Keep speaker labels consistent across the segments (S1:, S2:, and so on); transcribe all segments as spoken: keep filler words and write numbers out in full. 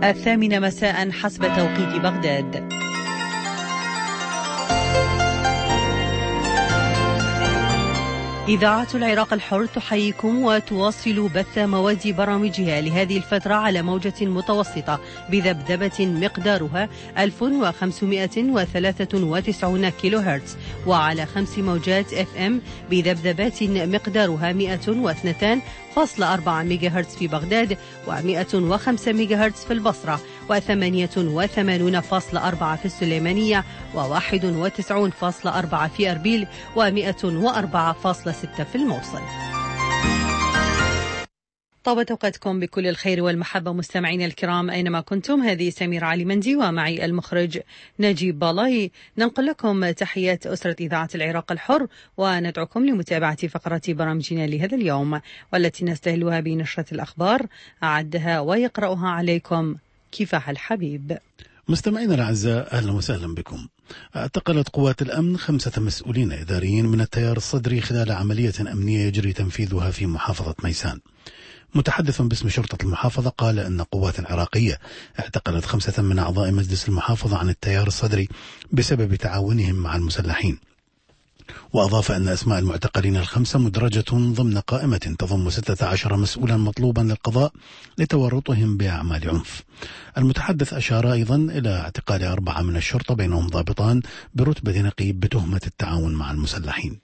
S1: الثامنة مساء حسب توقيت بغداد. إذاعة العراق الحر تحييكم وتواصل بث مواد برامجها لهذه الفترة على موجة متوسطة بذبذبة مقدارها ألف وخمسمائة وثلاثة وتسعين كيلو هرتز، وعلى خمس موجات اف ام بذبذبات مقدارها مئة واثنين فاصلة أربعة ميجا هرتز في بغداد، ومئة وخمسة ميجا هرتز في البصرة، وثمانية وثمانين فاصلة أربعة في السليمانية، وواحد وتسعين فاصلة أربعة في أربيل، ومئة وأربعة فاصلة ستة في الموصل. طابت أوقاتكم بكل الخير والمحبة مستمعين الكرام أينما كنتم. هذه سمير علي مندي ومعي المخرج نجيب بالاي. ننقل لكم تحيات أسرة إذاعة العراق الحر وندعوكم لمتابعة فقرات برامجنا لهذا اليوم، والتي نستهلها بنشرة الأخبار. أعدها ويقرأها عليكم كفاح الحبيب.
S2: مستمعينا الأعزاء، أهلا وسهلا بكم. اعتقلت قوات الأمن خمسة مسؤولين إداريين من التيار الصدري خلال عملية أمنية يجري تنفيذها في محافظة ميسان. متحدث باسم شرطة المحافظة قال أن قوات عراقية اعتقلت خمسة من أعضاء مجلس المحافظة عن التيار الصدري بسبب تعاونهم مع المسلحين، وأضاف أن أسماء المعتقلين الخمسة مدرجة ضمن قائمة تضم ستة عشر مسؤولا مطلوبا للقضاء لتورطهم بأعمال عنف. المتحدث أشار أيضا إلى اعتقال أربعة من الشرطة بينهم ضابطان برتبة نقيب بتهمة التعاون مع المسلحين.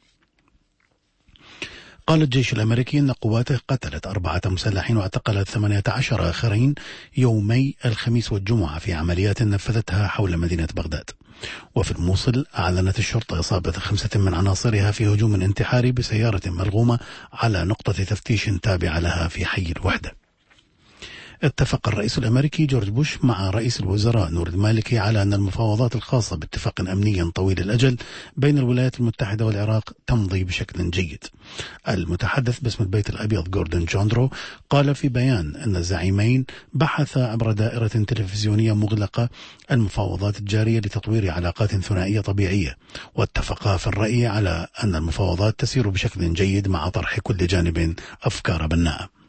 S2: قال الجيش الأمريكي أن قواته قتلت أربعة مسلحين واعتقلت ثمانية عشر آخرين يومي الخميس والجمعة في عمليات نفذتها حول مدينة بغداد. وفي الموصل أعلنت الشرطة إصابة خمسة من عناصرها في هجوم انتحاري بسيارة ملغومة على نقطة تفتيش تابعة لها في حي الوحدة. اتفق الرئيس الأمريكي جورج بوش مع رئيس الوزراء نور المالكي على أن المفاوضات الخاصة باتفاق أمني طويل الأجل بين الولايات المتحدة والعراق تمضي بشكل جيد. المتحدث باسم البيت الأبيض جوردن جوندرو قال في بيان أن الزعيمين بحثا عبر دائرة تلفزيونية مغلقة المفاوضات الجارية لتطوير علاقات ثنائية طبيعية، واتفقا في الرأي على أن المفاوضات تسير بشكل جيد مع طرح كل جانب أفكار بناءة.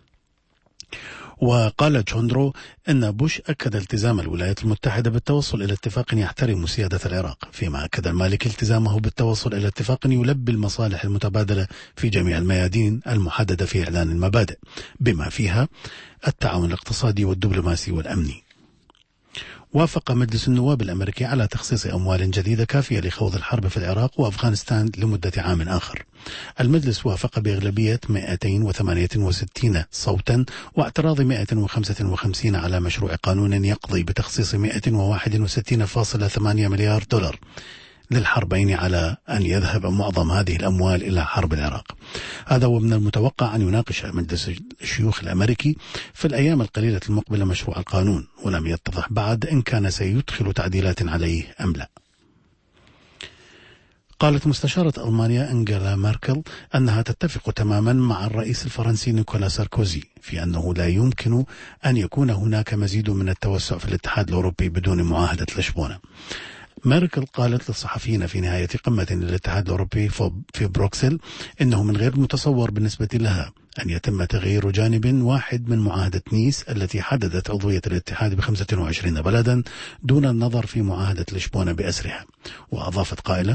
S2: وقال جوندرو أن بوش أكد التزام الولايات المتحدة بالتوصل إلى اتفاق يحترم سيادة العراق، فيما أكد المالكي التزامه بالتوصل إلى اتفاق يلبي المصالح المتبادلة في جميع الميادين المحددة في إعلان المبادئ، بما فيها التعاون الاقتصادي والدبلوماسي والأمني. وافق مجلس النواب الأمريكي على تخصيص أموال جديدة كافية لخوض الحرب في العراق وأفغانستان لمدة عام آخر. المجلس وافق بأغلبية مئتين وثمانية وستين صوتا واعتراض مئة وخمسة وخمسين على مشروع قانون يقضي بتخصيص مئة وواحد وستين فاصلة ثمانية مليار دولار للحربين على أن يذهب معظم هذه الأموال إلى حرب العراق. هذا ومن المتوقع أن يناقش مجلس الشيوخ الأمريكي في الأيام القليلة المقبلة مشروع القانون، ولم يتضح بعد إن كان سيدخل تعديلات عليه أم لا. قالت مستشارة ألمانيا أنجيلا ميركل أنها تتفق تماما مع الرئيس الفرنسي نيكولا ساركوزي في أنه لا يمكن أن يكون هناك مزيد من التوسع في الاتحاد الأوروبي بدون معاهدة لشبونة. ميركل قالت للصحفيين في نهاية قمة للاتحاد الأوروبي في بروكسل إنه من غير متصور بالنسبة لها أن يتم تغيير جانب واحد من معاهدة نيس التي حددت عضوية الاتحاد بخمسة وعشرين بلدا دون النظر في معاهدة لشبونة بأسرها. وأضافت قائلة: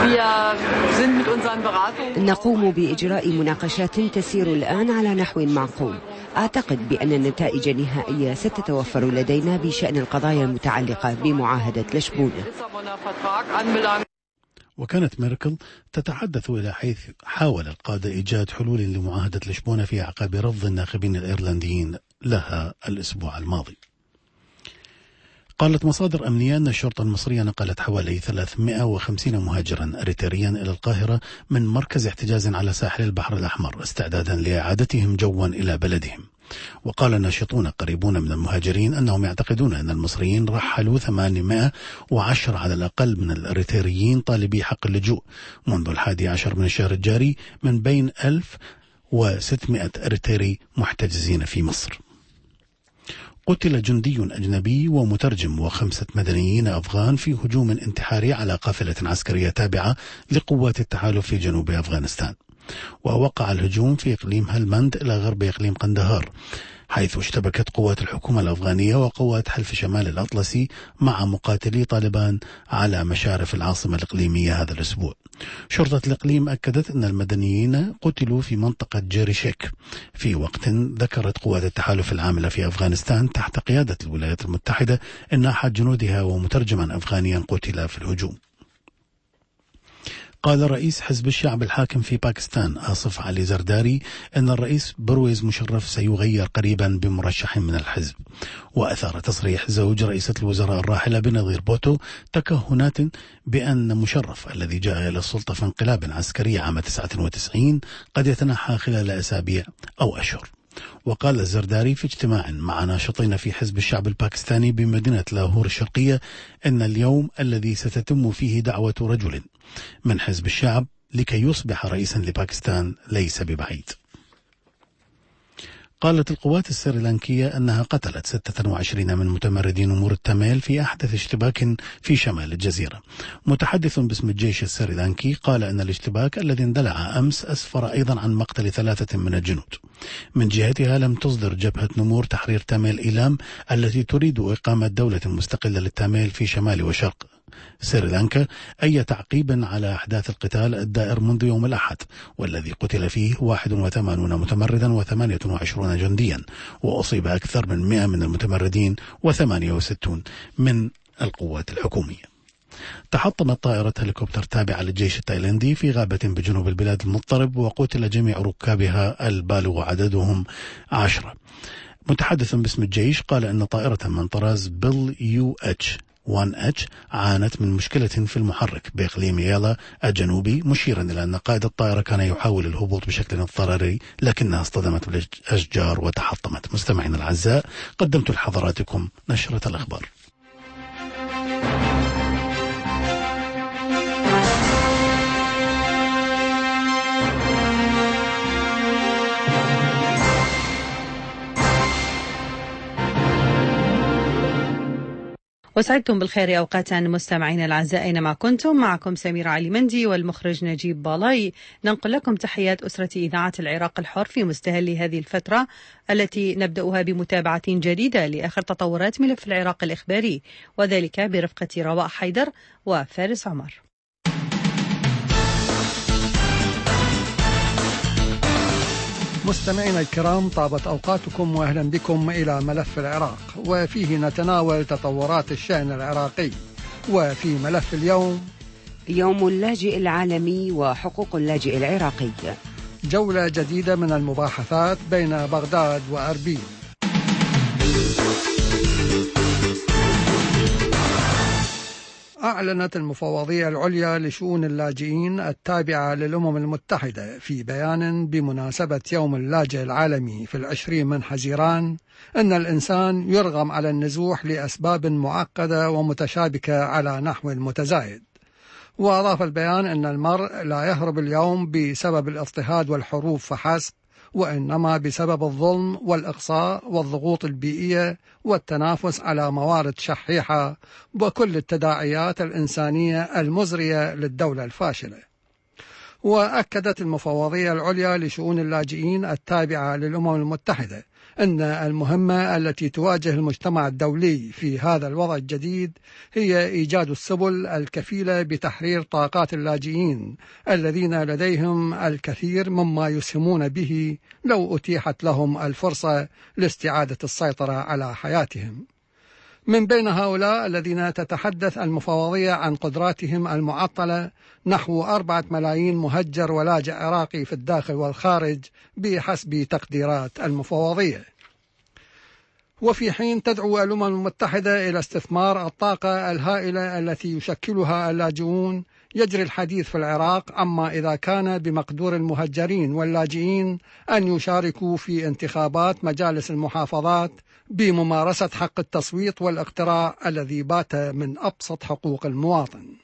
S3: نقوم بإجراء مناقشات تسير الآن على نحو معقول. أعتقد بأن النتائج النهائية ستتوفر لدينا بشأن القضايا المتعلقة بمعاهدة لشبونة.
S2: وكانت ميركل تتحدث إلى حيث حاول القادة إيجاد حلول لمعاهدة لشبونة في أعقاب رفض الناخبين الإيرلنديين لها الأسبوع الماضي. قالت مصادر أمنية أن الشرطة المصرية نقلت حوالي ثلاثمئة وخمسين مهاجرا أريتريا إلى القاهرة من مركز احتجاز على ساحل البحر الأحمر استعدادا لإعادتهم جوا إلى بلدهم. وقال ناشطون قريبون من المهاجرين أنهم يعتقدون أن المصريين رحلوا ثمانمئة وعشرة على الأقل من الأريتريين طالبي حق اللجوء منذ الحادي عشر من الشهر الجاري من بين ألف وستمئة أريتري محتجزين في مصر. قتل جندي أجنبي ومترجم وخمسة مدنيين أفغان في هجوم انتحاري على قافلة عسكرية تابعة لقوات التحالف في جنوب أفغانستان. ووقع الهجوم في إقليم هلمند إلى غرب إقليم قندهار حيث اشتبكت قوات الحكومة الأفغانية وقوات حلف شمال الأطلسي مع مقاتلي طالبان على مشارف العاصمة الإقليمية هذا الأسبوع. شرطة الإقليم أكدت أن المدنيين قتلوا في منطقة جيريشيك في وقت ذكرت قوات التحالف العاملة في أفغانستان تحت قيادة الولايات المتحدة أن أحد جنودها ومترجما أفغانيا قتل في الهجوم. قال رئيس حزب الشعب الحاكم في باكستان آصف علي زرداري أن الرئيس برويز مشرف سيغير قريبا بمرشح من الحزب. وأثار تصريح زوج رئيسة الوزراء الراحلة بنظير بوتو تكهنات بأن مشرف الذي جاء إلى السلطة في انقلاب عسكري عام تسعة وتسعين قد يتنحى خلال أسابيع أو أشهر. وقال الزرداري في اجتماع مع ناشطين في حزب الشعب الباكستاني بمدينة لاهور الشرقية أن اليوم الذي ستتم فيه دعوة رجل من حزب الشعب لكي يصبح رئيسا لباكستان ليس ببعيد. قالت القوات السريلانكية أنها قتلت ستة وعشرين من متمردين أمور التاميل في أحدث اشتباك في شمال الجزيرة. متحدث باسم الجيش السريلانكي قال أن الاشتباك الذي اندلع أمس أسفر أيضا عن مقتل ثلاثة من الجنود. من جهتها لم تصدر جبهة نمور تحرير تاميل إيلام التي تريد إقامة دولة مستقلة للتاميل في شمال وشرق سريلانكا أي تعقيب على أحداث القتال الدائر منذ يوم الأحد والذي قتل فيه واحد وثمانين متمردا وثمانية وعشرين جنديا وأصيب أكثر من مئة من المتمردين وثمانية وستين من القوات الحكومية. تحطمت طائرة هليكوبتر تابعة للجيش التايلندي في غابة بجنوب البلاد المضطرب وقتل جميع ركابها البالغ عددهم عشرة. متحدث باسم الجيش قال أن طائرة من طراز بيل يو اتش واحد اتش عانت من مشكلة في المحرك بإقليم يالا الجنوبي، مشيرا إلى أن قائد الطائرة كان يحاول الهبوط بشكل اضطراري لكنها اصطدمت بالأشجار وتحطمت. مستمعينا الأعزاء، قدمت لحضراتكم نشرة الأخبار.
S1: وسعدتم بالخير أوقاتا مستمعين الأعزاء أينما كنتم. معكم سميرة علي مندي والمخرج نجيب بالاي، ننقل لكم تحيات أسرة إذاعة العراق الحر في مستهل هذه الفترة التي نبدأها بمتابعة جديدة لآخر تطورات ملف العراق الإخباري، وذلك برفقة رواء حيدر وفارس عمر.
S4: مستمعينا الكرام، طابت أوقاتكم وأهلا بكم إلى ملف العراق، وفيه نتناول تطورات الشأن العراقي. وفي ملف اليوم
S3: يوم اللاجئ العالمي وحقوق اللاجئ العراقي،
S4: جولة جديدة من المباحثات بين بغداد وأربيل. أعلنت المفوضية العليا لشؤون اللاجئين التابعة للأمم المتحدة في بيان بمناسبة يوم اللاجئ العالمي في العشرين من حزيران أن الإنسان يرغم على النزوح لأسباب معقدة ومتشابكة على نحو متزايد. وأضاف البيان أن المرء لا يهرب اليوم بسبب الاضطهاد والحروب فحسب، وإنما بسبب الظلم والإقصاء والضغوط البيئية والتنافس على موارد شحيحة وكل التداعيات الإنسانية المزرية للدولة الفاشلة. وأكدت المفوضية العليا لشؤون اللاجئين التابعة للأمم المتحدة أن المهمة التي تواجه المجتمع الدولي في هذا الوضع الجديد هي إيجاد السبل الكفيلة بتحرير طاقات اللاجئين الذين لديهم الكثير مما يسهمون به لو أتيحت لهم الفرصة لاستعادة السيطرة على حياتهم. من بين هؤلاء الذين تتحدث المفوضية عن قدراتهم المعطلة نحو أربعة ملايين مهجر ولاجئ عراقي في الداخل والخارج بحسب تقديرات المفوضية. وفي حين تدعو الأمم المتحدة إلى استثمار الطاقة الهائلة التي يشكلها اللاجئون، يجري الحديث في العراق عما إذا كان بمقدور المهجرين واللاجئين أن يشاركوا في انتخابات مجالس المحافظات بممارسة حق التصويت والاقتراع الذي بات من أبسط حقوق المواطن.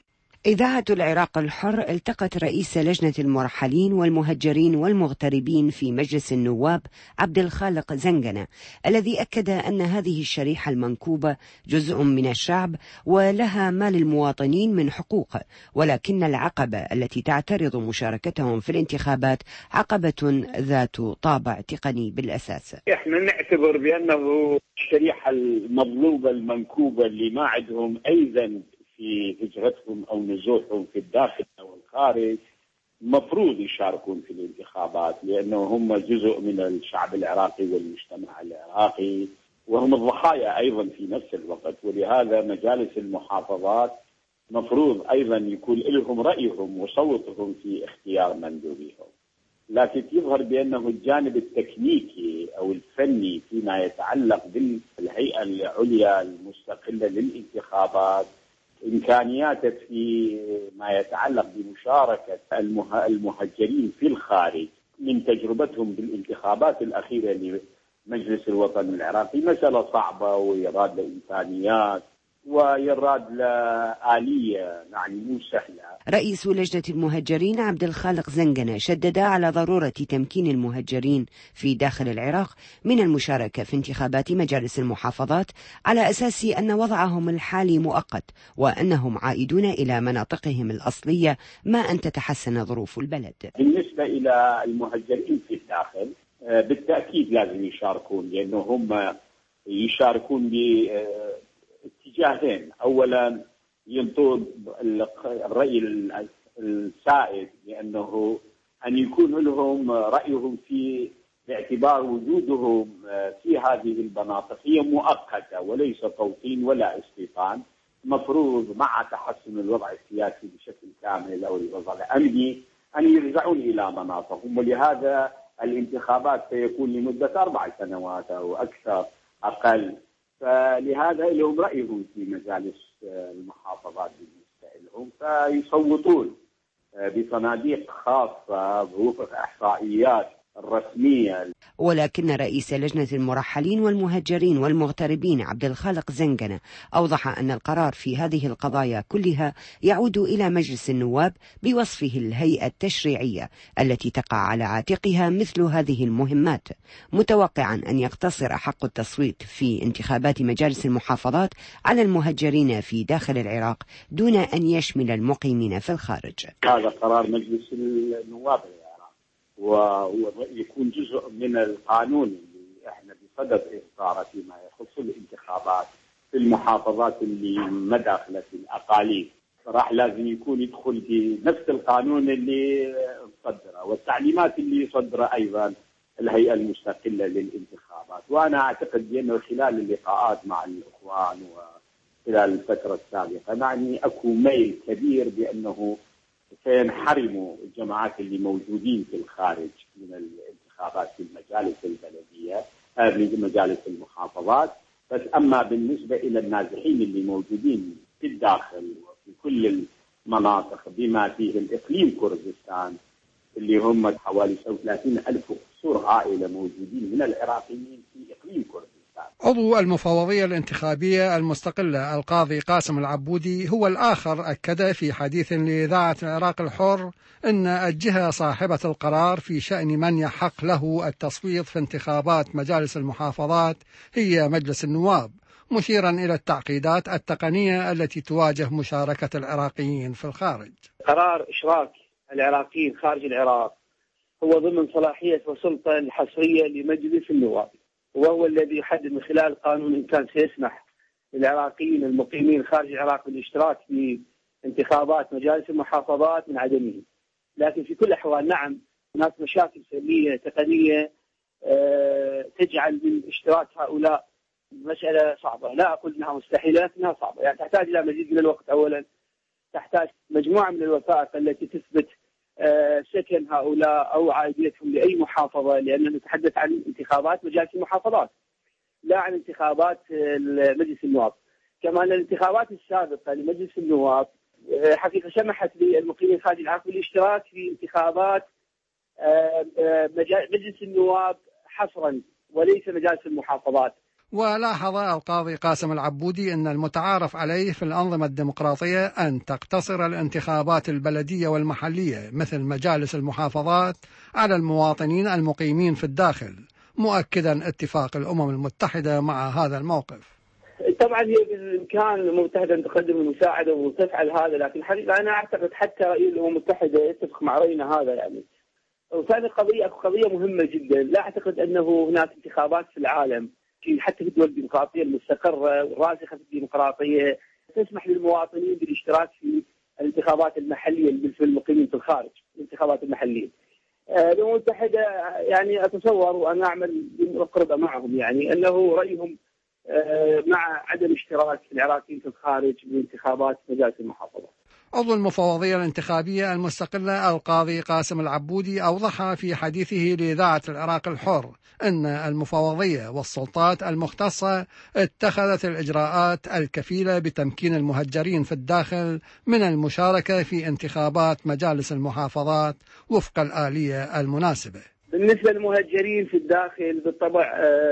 S3: إذاعة العراق الحر التقت رئيس لجنة المرحلين والمهجرين والمغتربين في مجلس النواب عبد الخالق زنقنة، الذي أكد أن هذه الشريحة المنكوبة جزء من الشعب ولها ما للمواطنين من حقوق، ولكن العقبة التي تعترض مشاركتهم في الانتخابات عقبة ذات طابع تقني بالأساس.
S5: احنا نعتبر بأنه الشريحة المظلومة المنكوبة اللي ما عندهم أيضا في هجرتهم أو نزوحهم في الداخل أو الخارج مفروض يشاركون في الانتخابات، لأنه هم جزء من الشعب العراقي والمجتمع العراقي وهم الضحايا أيضا في نفس الوقت. ولهذا مجالس المحافظات مفروض أيضا يكون لهم رأيهم وصوتهم في اختيار مندوبيهم. لكن يظهر بأنه الجانب التكنيكي أو الفني فيما يتعلق بالهيئة العليا المستقلة للانتخابات، إمكانياته في ما يتعلق بمشاركة المهجرين في الخارج من تجربتهم بالانتخابات الأخيرة لمجلس الوطن العراقي مسألة صعبة ويراد له إمكانيات ويراد له آلية يعني مو سهلة.
S3: رئيس لجنة المهجرين عبد الخالق زنقنة شدد على ضرورة تمكين المهجرين في داخل العراق من المشاركة في انتخابات مجالس المحافظات على أساس أن وضعهم الحالي مؤقت وأنهم عائدون إلى مناطقهم الأصلية ما أن تتحسن ظروف البلد.
S5: بالنسبة إلى المهجرين في الداخل بالتأكيد لازم يشاركون، لأنه هم يشاركون باتجاهين. أولا ينطون الرأي السائد لأنه أن يكون لهم رأيهم في باعتبار وجودهم في هذه المناطق هي مؤقتة وليس توطين ولا استيطان، مفروض مع تحسن الوضع السياسي بشكل كامل أو الوضع الأمني أن يرجعون إلى مناطقهم. ولهذا الانتخابات سيكون لمدة أربع سنوات أو أكثر أقل، فلهذا لهم رأيهم في مجالس المحافظات بالنسبة لهم، فيصوتون بصناديق خاصة بوفق إحصائيات الرسمية.
S3: ولكن رئيس لجنة المرحلين والمهجرين والمغتربين عبد الخالق زنقنة أوضح أن القرار في هذه القضايا كلها يعود إلى مجلس النواب بوصفه الهيئة التشريعية التي تقع على عاتقها مثل هذه المهمات، متوقعا أن يقتصر حق التصويت في انتخابات مجالس المحافظات على المهجرين في داخل العراق دون أن يشمل المقيمين في الخارج.
S5: هذا قرار مجلس النواب ويكون جزء من القانون اللي احنا بصدد اصداره فيما يخص الانتخابات في المحافظات اللي مداخله الاقاليم، راح لازم يكون يدخل في نفس القانون اللي صدره والتعليمات اللي صدره ايضا الهيئه المستقله للانتخابات. وانا اعتقد بانه خلال اللقاءات مع الاخوان وخلال الفتره السابقه يعني اكو ميل كبير بانه سينحرموا الجماعات اللي موجودين في الخارج من الانتخابات في المجالس البلدية في مجالس المحافظات. بس أما بالنسبة إلى النازحين اللي موجودين في الداخل وفي كل المناطق بما فيه الإقليم كردستان اللي هم حوالي ثلاثين ألف قصور عائلة موجودين من العراقيين في إقليم كردستان.
S4: عضو المفوضية الانتخابية المستقلة القاضي قاسم العبودي هو الآخر أكد في حديث لإذاعة العراق الحر أن الجهة صاحبة القرار في شأن من يحق له التصويت في انتخابات مجالس المحافظات هي مجلس النواب، مشيرا إلى التعقيدات التقنية التي تواجه مشاركة العراقيين في الخارج.
S6: قرار إشراك العراقيين خارج العراق هو ضمن صلاحية وسلطة الحصرية لمجلس النواب، وهو الذي يحدد من خلال القانون إن كان سيسمح للعراقيين المقيمين خارج العراق بالاشتراك في انتخابات مجالس المحافظات من عدمه. لكن في كل الأحوال نعم هناك مشاكل فنية تقنية أه تجعل من اشتراك هؤلاء مسألة صعبة، لا أقول أنها مستحيلة لكنها صعبة، يعني تحتاج إلى مزيد من الوقت. أولا تحتاج مجموعة من الوثائق التي تثبت أه سكن هؤلاء أو عائديتهم لأي محافظة، لأننا نتحدث عن انتخابات مجالس المحافظات لا عن انتخابات مجلس النواب. كما أن الانتخابات السابقة لمجلس النواب حقيقة سمحت للمقيمين خارج العراق بالاشتراك في انتخابات مجلس النواب حصرا وليس مجالس المحافظات.
S4: ولاحظ القاضي قاسم العبودي أن المتعارف عليه في الأنظمة الديمقراطية أن تقتصر الانتخابات البلدية والمحلية مثل مجالس المحافظات على المواطنين المقيمين في الداخل، مؤكدا اتفاق الأمم المتحدة مع هذا الموقف.
S6: طبعا هي بالامكان الامم المتحده ان تقدم المساعده وتفعل هذا، لكن الحقيقه انا اعتقد حتى رئيس الامم المتحده يتفق مع راينا هذا يعني. وثاني قضيه قضيه مهمه جدا، لا اعتقد انه هناك انتخابات في العالم في حتى في الدول الديمقراطيه المستقره والراسخه في الديمقراطيه تسمح للمواطنين بالاشتراك في الانتخابات المحليه في المقيمين في الخارج، الانتخابات المحليه. الامم المتحده يعني اتصور وانا اعمل بقرب معهم يعني انه رايهم مع عدم اشتراك العراقيين في الخارج بانتخابات مجالس المحافظات.
S4: عضو المفوضية الانتخابية المستقلة القاضي قاسم العبودي أوضح في حديثه لإذاعة العراق الحر أن المفوضية والسلطات المختصة اتخذت الإجراءات الكفيلة بتمكين المهجرين في الداخل من المشاركة في انتخابات مجالس المحافظات وفق الآلية المناسبة.
S6: بالنسبة للمهجرين في الداخل بالطبع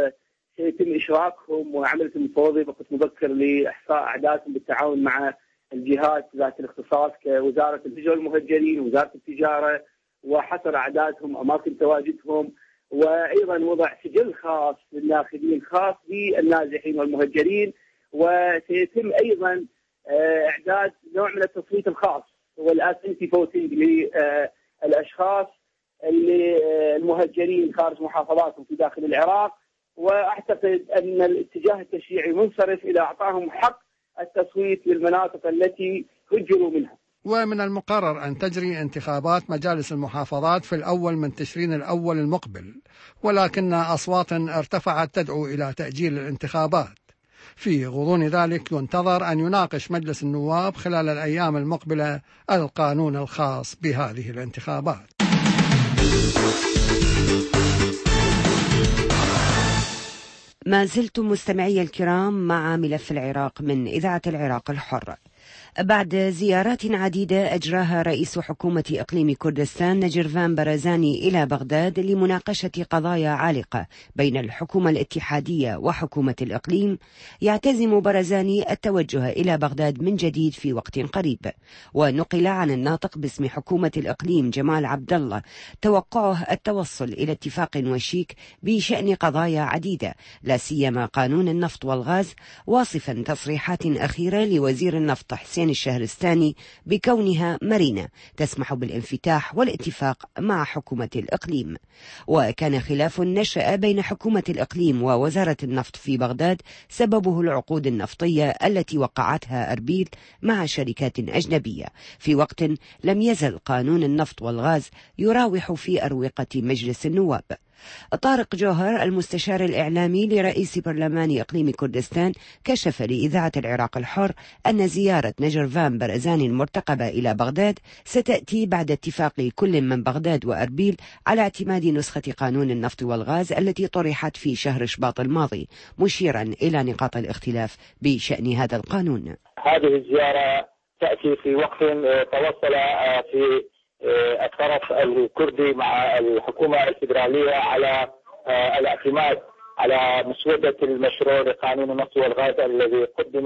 S6: سيتم إشراكهم، وعملت المفوضية بوقت مبكر لإحصاء أعدادهم بالتعاون مع الجهات ذات الاختصاص كوزارة الهجرة والمهجرين ووزارة التجارة، وحصر أعدادهم أماكن تواجدهم، وأيضا وضع سجل خاص للناخبين خاص بالنازحين والمهجرين. وسيتم أيضا إعداد نوع من التصويت الخاص والأسنتي فوتنج للأشخاص اللي المهجرين خارج محافظاتهم في داخل العراق. وأعتقد أن الاتجاه التشريعي منصرف إلى أعطاهم حق التصويت للمناطق التي هجروا منها.
S4: ومن المقرر أن تجري انتخابات مجالس المحافظات في الأول من تشرين الأول المقبل، ولكن أصوات ارتفعت تدعو إلى تأجيل الانتخابات. في غضون ذلك ينتظر أن يناقش مجلس النواب خلال الأيام المقبلة القانون الخاص بهذه الانتخابات.
S3: ما زلتم مستمعي الكرام مع ملف العراق من إذاعة العراق الحر. بعد زيارات عديدة أجراها رئيس حكومة إقليم كردستان نجرفان برزاني إلى بغداد لمناقشة قضايا عالقة بين الحكومة الاتحادية وحكومة الإقليم، يعتزم برزاني التوجه إلى بغداد من جديد في وقت قريب. ونقل عن الناطق باسم حكومة الإقليم جمال عبد الله توقعه التوصل إلى اتفاق وشيك بشأن قضايا عديدة، لا سيما قانون النفط والغاز، واصفا تصريحات أخيرة لوزير النفط حسين الشهرستاني بكونها مرنة تسمح بالانفتاح والاتفاق مع حكومة الإقليم. وكان خلاف نشأ بين حكومة الإقليم ووزارة النفط في بغداد سببه العقود النفطية التي وقعتها أربيل مع شركات أجنبية، في وقت لم يزل قانون النفط والغاز يراوح في أروقة مجلس النواب. طارق جوهر المستشار الإعلامي لرئيس برلمان إقليم كردستان كشف لإذاعة العراق الحر أن زيارة نجرفان برزاني المرتقبة إلى بغداد ستأتي بعد اتفاق كل من بغداد وأربيل على اعتماد نسخة قانون النفط والغاز التي طرحت في شهر شباط الماضي، مشيرا إلى نقاط الاختلاف بشأن هذا القانون.
S7: هذه الزيارة تأتي في وقت توصل في الطرف الكردي مع الحكومة الفيدرالية على الاعتماد على مسودة المشروع لقانون النفط والغاز الذي قدم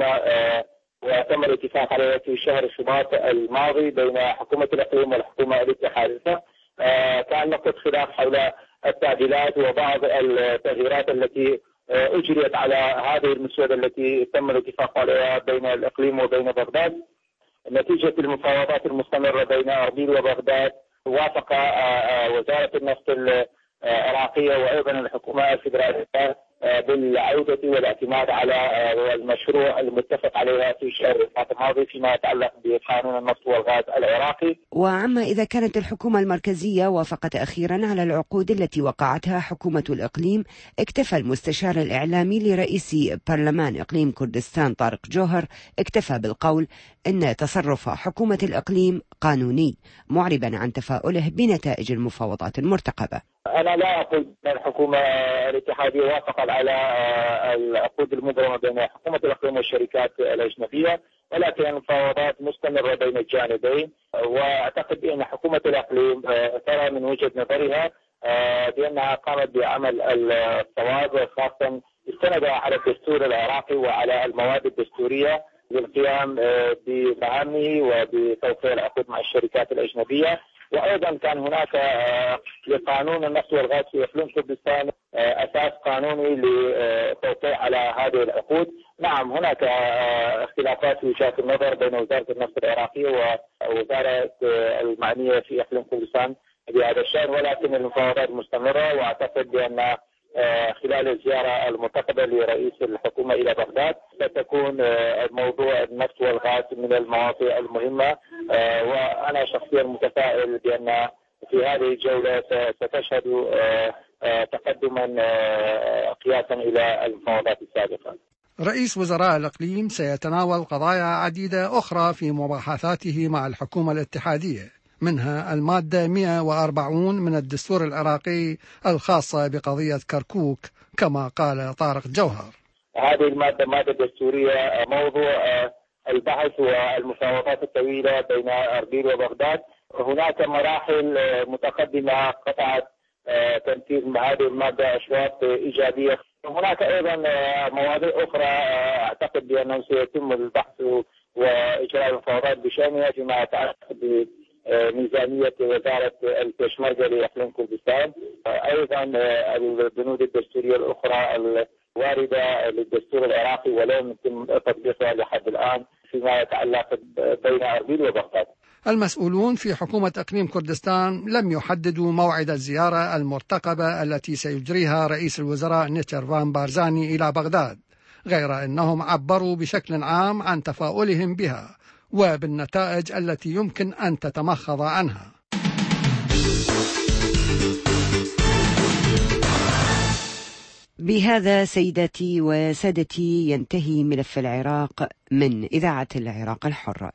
S7: وتم الاتفاق عليه في شهر شباط الماضي بين حكومة الإقليم والحكومة الاتحادية. كان نقطة خلاف حول التعديلات وبعض التغييرات التي أجريت على هذه المسودة التي تم الاتفاق عليها بين الإقليم وبين بغداد. نتيجة المفاوضات المستمرة بين أربيل وبغداد وافق وزارة النفط العراقية وأيضا الحكومة الفيدرالية بالعودة والاعتماد على المشروع المتفق عليها في الشهر الماضي فيما يتعلق بقانون النفط والغاز العراقي.
S3: وعما إذا كانت الحكومة المركزية وافقت أخيرا على العقود التي وقعتها حكومة الإقليم، اكتفى المستشار الإعلامي لرئيس برلمان إقليم كردستان طارق جوهر اكتفى بالقول إن تصرف حكومة الإقليم قانوني، معربا عن تفاؤله بنتائج المفاوضات المرتقبة.
S7: أنا لا أقول أن الحكومة الاتحادية وافقت على العقود المبرمة بين حكومة الإقليم والشركات الأجنبية، ولكن المفاوضات مستمرة بين الجانبين، وأعتقد بأن حكومة الإقليم ترى من وجهة نظرها بأنها قامت بعمل الصواب، خاصة استند على الدستور العراقي وعلى المواد الدستورية للقيام بمهامه وبتوقيع العقود مع الشركات الأجنبية. وأيضا كان هناك لقانون النفط والغاز في إقليم كردستان أساس قانوني للتوقيع على هذه العقود. نعم هناك اختلافات في وجهات النظر بين وزارة النفط العراقية ووزارة المعنية في إقليم كردستان بهذا الشأن، ولكن المفاوضات مستمرة، وأعتقد بأن خلال الزيارة المرتقبة لرئيس الحكومة إلى بغداد ستكون موضوع النفط والغاز من المواضيع المهمة، وأنا شخصيا متفائل بأن في هذه الجولة ستشهد تقدما قياسا إلى المفاوضات السابقة.
S4: رئيس وزراء الإقليم سيتناول قضايا عديدة أخرى في مباحثاته مع الحكومة الاتحادية، منها المادة مئة وأربعين من الدستور العراقي الخاصة بقضية كركوك كما قال طارق جوهر.
S7: هذه المادة مادة دستورية موضوع البحث والمفاوضات الطويلة بين أربيل وبغداد. هناك مراحل متقدمة قطعت تنفيذ هذه المادة أشواط إيجابية. هناك أيضا مواضيع أخرى أعتقد بأنه سيتم البحث وإجراء المفاوضات بشأنها فيما يتعلق ب ميزانية وزارة البيشمركة لإقليم كردستان، أيضا البنود الدستورية الأخرى الواردة للدستور العراقي ولم يتم تطبيقها لحد الآن فيما يتعلق بين أربيل وبغداد.
S4: المسؤولون في حكومة إقليم كردستان لم يحددوا موعد الزيارة المرتقبة التي سيجريها رئيس الوزراء نيتشر فان بارزاني إلى بغداد، غير أنهم عبروا بشكل عام عن تفاؤلهم بها وبالنتائج التي يمكن أن تتمخض عنها.
S3: بهذا سيداتي وسادتي ينتهي ملف العراق من إذاعة العراق الحر.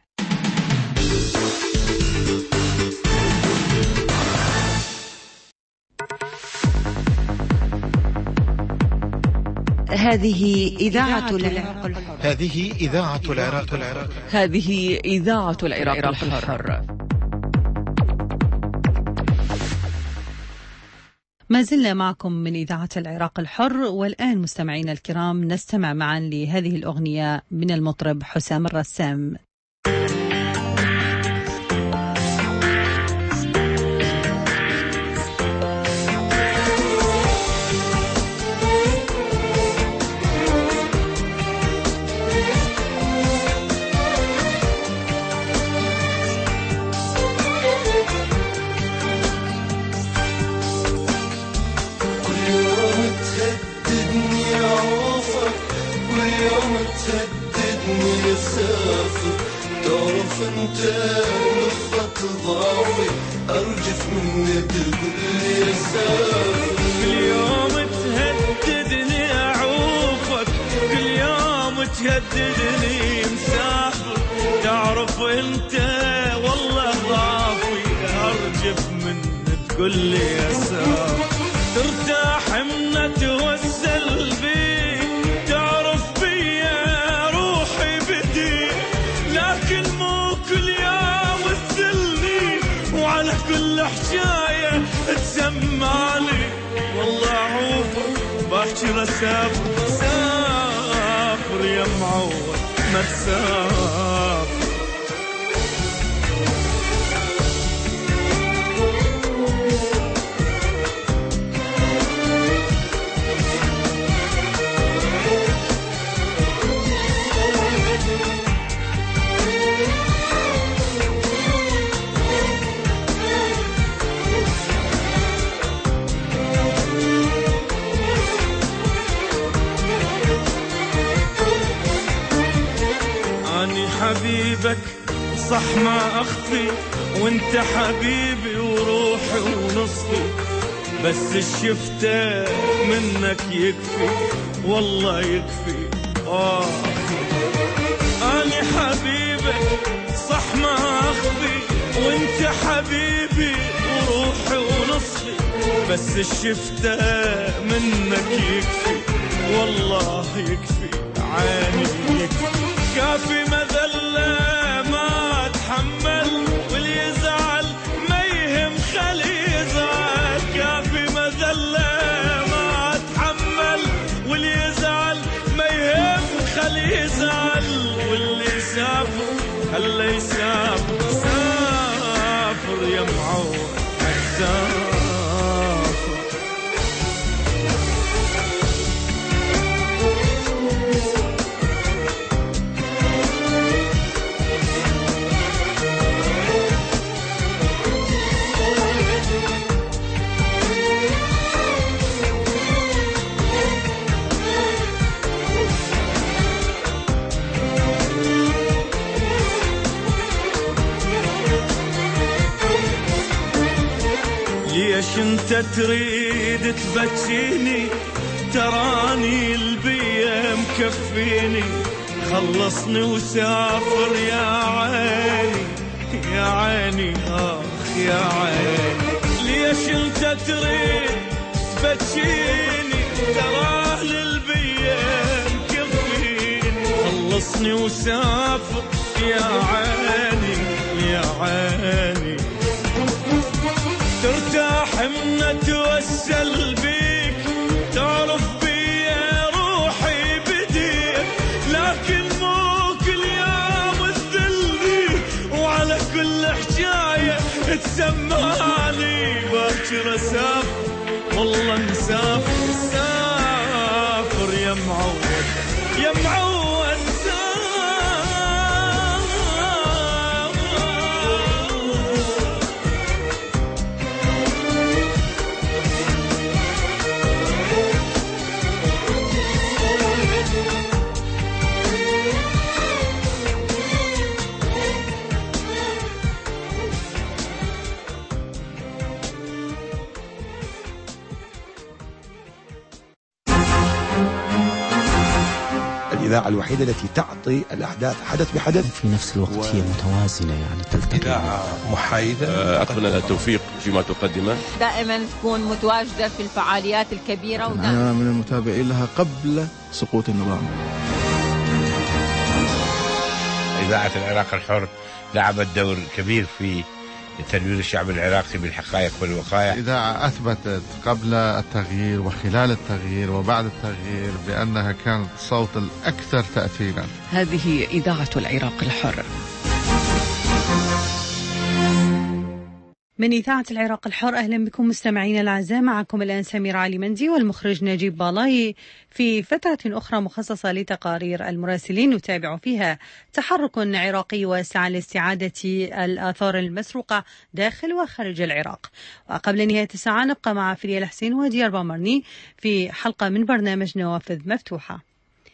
S3: هذه إذاعة العراق الحر.
S2: هذه إذاعة العراق الحر.
S1: هذه إذاعة العراق الحر. ما زلنا معكم من إذاعة العراق الحر، والآن مستمعينا الكرام نستمع معا لهذه الأغنية من المطرب حسام الرسام.
S8: انت نخط ضافي ارجف مني تقول لي سافر. كل يوم تهددني اعوفك، كل يوم تهددني مسافر. تعرف انت والله ضعفي ارجف مني تقول لي اسافر. ترتاح من توسل بي، تعرف بيا روحي بدي، لكن مو كل يوم تذلني وعلى كل حجاية تسمعني. والله عوفك باكر اسافر، سافر يا معود ما تسافر. حبيبك صح ما أخفي، وانت حبيبي وروحي ونصفي، بس الشفتة منك يكفي والله يكفي. آه أنا حبيبك صح ما أخفي، وانت حبيبي وروحي ونصفي، بس الشفتة منك يكفي والله يكفي، عيني يكفي. كافي مذلة ما اتحمل، واللي يزعل ما يهم خلي يزعل. كافي مذلة ما اتحمل، واللي يزعل يزعل واللي سافر خلي يسافر، سافر يا معود سافر. ليش انت تريد تبكيني؟ تراني البيا مكفيني، خلصني وسافر يا عيني يا عيني اخ يا عيني. ليش انت تريد تبكيني؟ تراني البيا مكفيني، خلصني وسافر يا عيني يا عيني. ترتاح من اتوسل بيك، تعرف بيا روحي بديك، لكن مو كل يوم تذلني، وعلى كل حجاية تسمعني. باكر اسافر والله نسافر، سافر يا معود يا معود
S9: الإذاعة الوحيدة التي تعطي الأحداث حدث بحدث
S10: في نفس الوقت و... هي متوازنة، يعني تلتقي.
S9: إذاعة محايدة.
S11: أتمنى التوفيق فيما تقدمه،
S12: دائما تكون متواجدة في الفعاليات الكبيرة.
S13: أنا من المتابعين لها قبل سقوط النظام.
S14: إذاعة العراق الحر لعبت دور كبير في تنوير الشعب العراقي بالحقائق والوقائع.
S13: الإذاعة أثبتت قبل التغيير وخلال التغيير وبعد التغيير بأنها كانت الصوت الأكثر تأثيرا.
S15: هذه إذاعة العراق الحر.
S1: من إذاعة العراق الحر، أهلا بكم مستمعينا الأعزاء. معكم الآن سمير علي مندي والمخرج نجيب بالاي في فترة أخرى مخصصة لتقارير المراسلين نتابع فيها تحرك عراقي واسع لاستعادة الآثار المسروقة داخل وخارج العراق. وقبل نهاية الساعة نبقى مع فريا الحسين وديار بامرني في حلقة من برنامج نوافذ مفتوحة.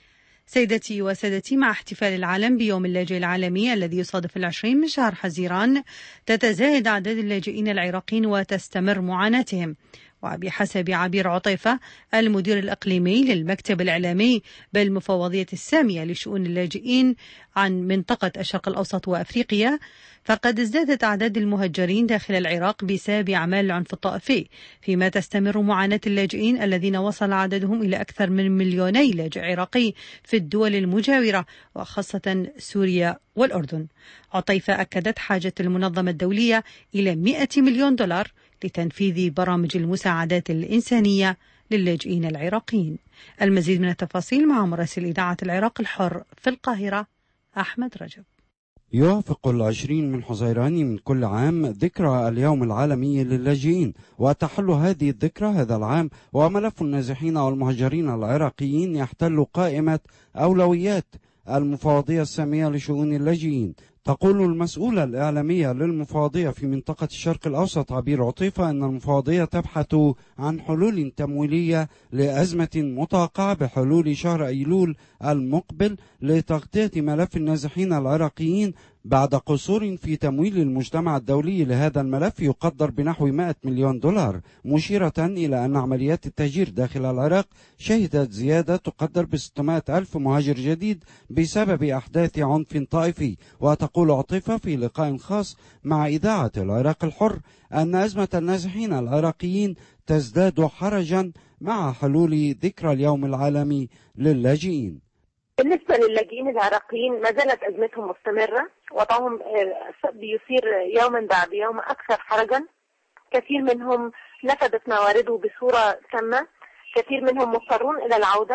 S1: سيدتي وسادتي، مع احتفال العالم بيوم اللاجئ العالمي الذي يصادف العشرين من شهر حزيران، تتزايد أعداد اللاجئين العراقيين وتستمر معاناتهم. وبحسب عبير عطيفة المدير الإقليمي للمكتب الإعلامي بالمفوضية السامية لشؤون اللاجئين عن منطقة الشرق الأوسط وأفريقيا، فقد ازدادت أعداد المهجرين داخل العراق بسبب أعمال العنف الطائفي، فيما تستمر معاناة اللاجئين الذين وصل عددهم إلى أكثر من مليوني لاجئ عراقي في الدول المجاورة وخاصة سوريا والأردن. عطيفة أكدت حاجة المنظمة الدولية إلى مئة مليون دولار لتنفيذ برامج المساعدات الإنسانية للاجئين العراقيين. المزيد من التفاصيل مع مراسل إذاعة العراق الحر في القاهرة أحمد رجب.
S16: يوافق العشرين من حزيران من كل عام ذكرى اليوم العالمي للاجئين، وتحل هذه الذكرى هذا العام وملف النازحين والمهاجرين العراقيين يحتل قائمة أولويات المفوضية السامية لشؤون اللاجئين. تقول المسؤولة الإعلامية للمفوضية في منطقة الشرق الأوسط عبير عطيفة أن المفوضية تبحث عن حلول تمويلية لأزمة متوقعة بحلول شهر أيلول المقبل لتغطية ملف النازحين العراقيين بعد قصور في تمويل المجتمع الدولي لهذا الملف يقدر بنحو مئة مليون دولار، مشيرة إلى أن عمليات التهجير داخل العراق شهدت زيادة تقدر ب ستمائة ألف مهاجر جديد بسبب أحداث عنف طائفي. وتقول عطيفة في لقاء خاص مع إذاعة العراق الحر أن أزمة النازحين العراقيين تزداد حرجا مع حلول ذكرى اليوم العالمي للاجئين.
S17: بالنسبة للاجئين العراقيين ما زالت أزمتهم مستمرة، وضعهم بيصير يوما بعد يوم أكثر حرجا. كثير منهم نفذت موارده بصورة تامة، كثير منهم مضطرون إلى العودة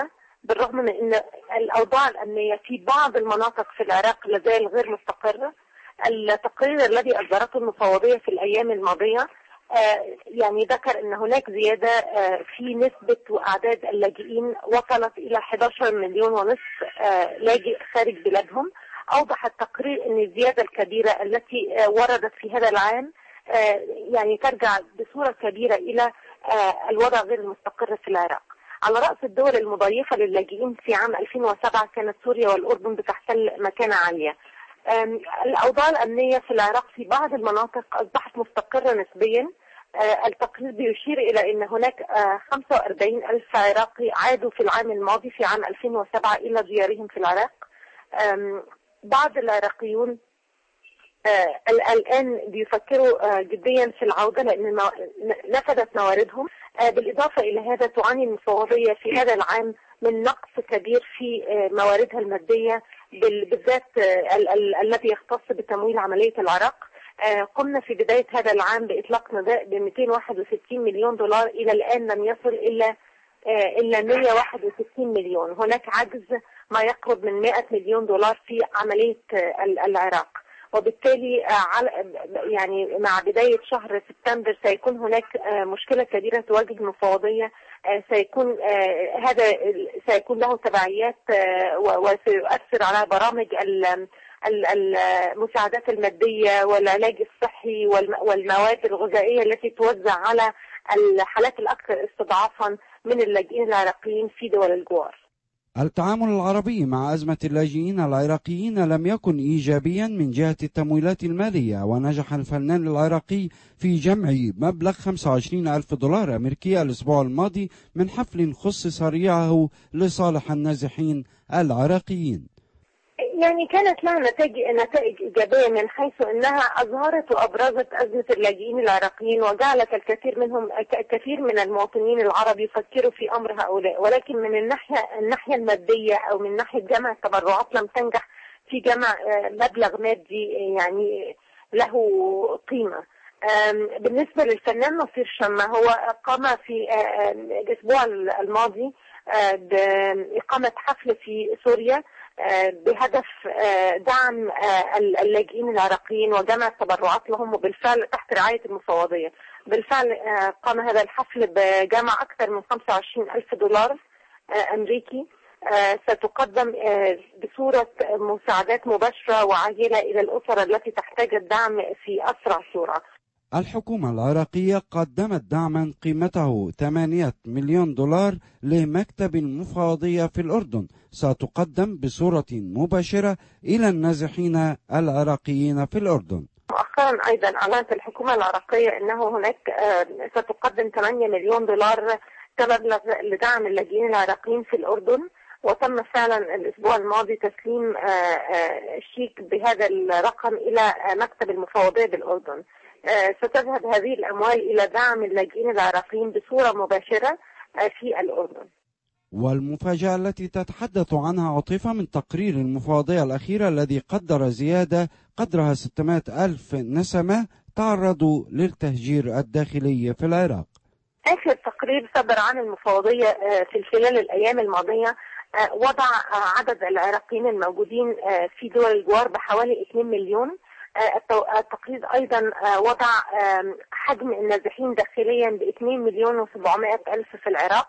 S17: بالرغم من أن الأوضاع الأمنية في بعض المناطق في العراق لازال غير مستقرة. التقرير الذي أصدرته المفوضية في الأيام الماضية يعني ذكر أن هناك زيادة في نسبة وأعداد اللاجئين وصلت إلى أحد عشر مليون ونصف لاجئ خارج بلادهم. أوضح التقرير أن الزيادة الكبيرة التي وردت في هذا العام يعني ترجع بصورة كبيرة إلى الوضع غير المستقر في العراق. على رأس الدول المضيفة للاجئين في عام ألفين وسبعة كانت سوريا والأردن بتحتل مكانة عالية. الأوضاع الأمنية في العراق في بعض المناطق أصبحت مستقرة نسبيا. التقرير بيشير إلى أن هناك خمسة وأربعين ألف عراقي عادوا في العام الماضي في عام ألفين وسبعة إلى ديارهم في العراق. بعض العراقيون الآن بيفكروا جديا في العودة لأن نفذت مواردهم. بالإضافة إلى هذا تعاني المفوضية في هذا العام من نقص كبير في مواردها المادية بالذات الذي يختص بتمويل عملية العراق. قمنا في بداية هذا العام بإطلاق نداء ب مئتين وواحد وستين مليون دولار، إلى الآن لم يصل إلا إلا مئة وواحد وستين مليون. هناك عجز ما يقرب من مئة مليون دولار في عملية العراق، وبالتالي يعني مع بداية شهر سبتمبر سيكون هناك مشكلة كبيرة تواجه المفوضية. سيكون هذا سيكون له تبعيات وسيؤثر على برامج المساعدات المادية والعلاج الصحي والمواد الغذائية التي توزع على الحالات الأكثر استضعافا من اللاجئين العراقيين في دول الجوار.
S16: التعامل العربي مع أزمة اللاجئين العراقيين لم يكن إيجابيا من جهة التمويلات المالية، ونجح الفنان العراقي في جمع مبلغ خمسة وعشرين ألف دولار أمريكي الأسبوع الماضي من حفل خصص ريعه لصالح النازحين العراقيين.
S17: يعني كانت لها نتائج نتائج إيجابية من حيث أنها أظهرت وأبرزت أزمة اللاجئين العراقيين وجعلت الكثير منهم الكثير من المواطنين العرب يفكروا في أمر هؤلاء، ولكن من الناحية الناحية المادية أو من ناحية جمع التبرعات لم تنجح في جمع مبلغ مادي يعني له قيمة. بالنسبة للفنان نصير شمة، هو قام في الأسبوع الماضي بإقامة حفل في سوريا بهدف دعم اللاجئين العراقيين وجمع التبرعات لهم، وبالفعل تحت رعاية المفوضية. بالفعل قام هذا الحفل بجمع أكثر من خمسة وعشرين ألف دولار أمريكي ستقدم بصورة مساعدات مباشرة وعاجلة إلى الأسر التي تحتاج الدعم في أسرع سرعة.
S16: الحكومة العراقية قدمت دعما قيمته ثمانية مليون دولار لمكتب المفوضية في الأردن، ستقدم بصورة مباشرة إلى النازحين العراقيين في الأردن.
S17: مؤخرا أيضا أعلنت الحكومة العراقية أنه هناك ستقدم ثمانية مليون دولار كمبلغ لدعم اللاجئين العراقيين في الأردن، وتم فعلا الأسبوع الماضي تسليم شيك بهذا الرقم إلى مكتب المفوضية بالأردن. ستذهب هذه الأموال إلى دعم اللاجئين العراقيين بصورة مباشرة في الأردن.
S16: والمفاجأة التي تتحدث عنها عاطفة من تقرير المفوضية الأخيرة الذي قدر زيادة قدرها ستمائة ألف نسمة تعرضوا للتهجير الداخلي في العراق.
S17: آخر تقرير صدر عن المفوضية في خلال الأيام الماضية وضع عدد العراقيين الموجودين في دول الجوار بحوالي اثنين مليون. التقرير أيضا وضع حجم النازحين داخليا ب اثنين مليون وسبعمائة ألف في العراق.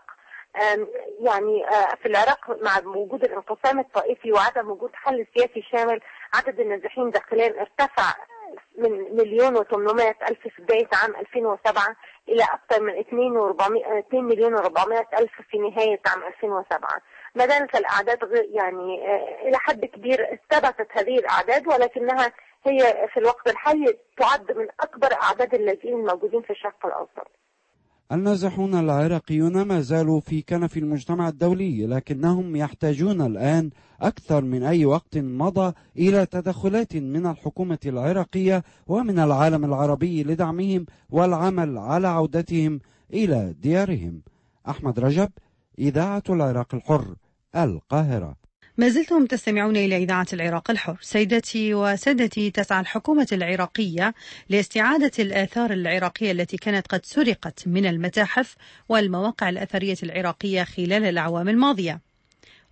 S17: يعني في العراق مع وجود الانقسام الطائفي وعدم وجود حل سياسي شامل، عدد النازحين داخليا ارتفع من مليون وثمانمائة ألف في بداية عام ألفين وسبعة إلى أكثر من اثنين مليون وأربعمائة ألف في نهاية عام ألفين وسبعة. ما دامت الأعداد يعني إلى حد كبير ثبتت هذه الأعداد، ولكنها هي في الوقت الحالي تعد من أكبر أعداد اللاجئين الموجودين في الشرق الأوسط.
S16: النازحون العراقيون ما زالوا في كنف المجتمع الدولي، لكنهم يحتاجون الآن أكثر من أي وقت مضى إلى تدخلات من الحكومة العراقية ومن العالم العربي لدعمهم والعمل على عودتهم إلى ديارهم. أحمد رجب، إذاعة العراق الحر، القاهرة.
S1: ما زلتم تستمعون إلى إذاعة العراق الحر. سيدتي وسادتي، تسعى الحكومة العراقية لاستعادة الآثار العراقية التي كانت قد سرقت من المتاحف والمواقع الأثرية العراقية خلال الأعوام الماضية.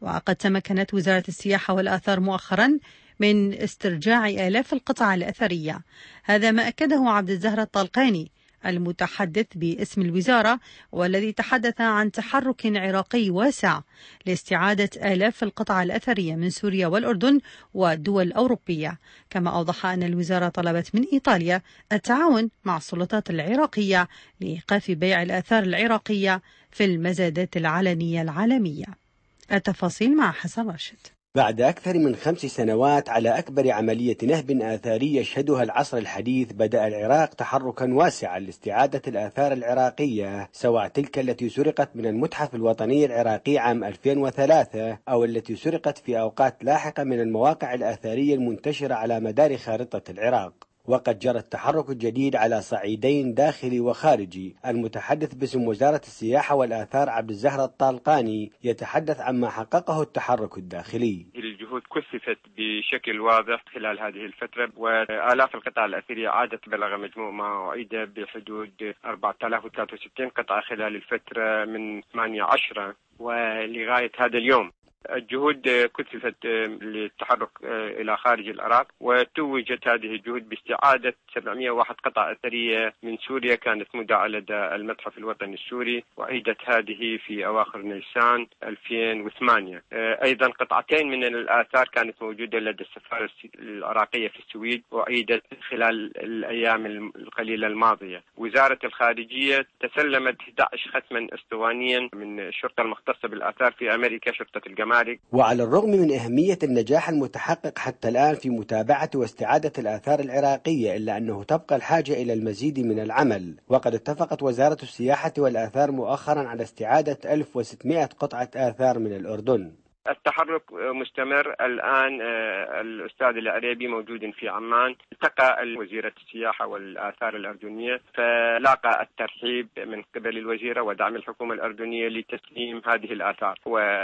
S1: وقد تمكنت وزارة السياحة والآثار مؤخرا من استرجاع آلاف القطع الأثرية. هذا ما أكده عبد الزهرة الطلقاني المتحدث باسم الوزارة، والذي تحدث عن تحرك عراقي واسع لاستعادة آلاف القطع الأثرية من سوريا والأردن والدول الأوروبية. كما أوضح أن الوزارة طلبت من إيطاليا التعاون مع السلطات العراقية لإيقاف بيع الآثار العراقية في المزادات العلنية العالمية. التفاصيل مع حسن راشد.
S18: بعد أكثر من خمس سنوات على أكبر عملية نهب آثاري يشهدها العصر الحديث، بدأ العراق تحركا واسعا لاستعادة الآثار العراقية، سواء تلك التي سرقت من المتحف الوطني العراقي عام ألفين وثلاثة أو التي سرقت في أوقات لاحقة من المواقع الآثارية المنتشرة على مدار خارطة العراق. وقد جرى التحرك الجديد على صعيدين داخلي وخارجي. المتحدث باسم وزارة السياحة والآثار عبد الزهرة الطلقاني يتحدث عما حققه التحرك الداخلي.
S19: الجهود كثفت بشكل واضح خلال هذه الفترة، وآلاف القطع الأثرية عادت بلغ مجموع ما أعيد بحدود أربعة آلاف وثلاثة وستين قطعة خلال الفترة من ثمانية عشر ولغاية هذا اليوم. الجهود كثفت للتحرك إلى خارج العراق، وتوجت هذه الجهود باستعادة سبعمئة وواحد قطعة أثرية من سوريا كانت مودعة لدى المتحف الوطني السوري، وأعيدت هذه في أواخر نيسان ألفين وثمانية. أيضا قطعتين من الآثار كانت موجودة لدى السفارة العراقية في السويد، وأعيدت خلال الأيام القليلة الماضية. وزارة الخارجية تسلمت أحد عشر ختما اسطوانيا من الشرطة المختصة بالآثار في أمريكا، شرطة الجمارك.
S18: وعلى الرغم من أهمية النجاح المتحقق حتى الآن في متابعة واستعادة الآثار العراقية، إلا أنه تبقى الحاجة إلى المزيد من العمل. وقد اتفقت وزارة السياحة والآثار مؤخرا على استعادة ألف وستمئة قطعة آثار من الأردن.
S19: التحرك مستمر. الآن الأستاذ العريبي موجود في عمان، التقى وزيرة السياحة والآثار الأردنية، فلاقى الترحيب من قبل الوزيرة ودعم الحكومة الأردنية لتسليم هذه الآثار.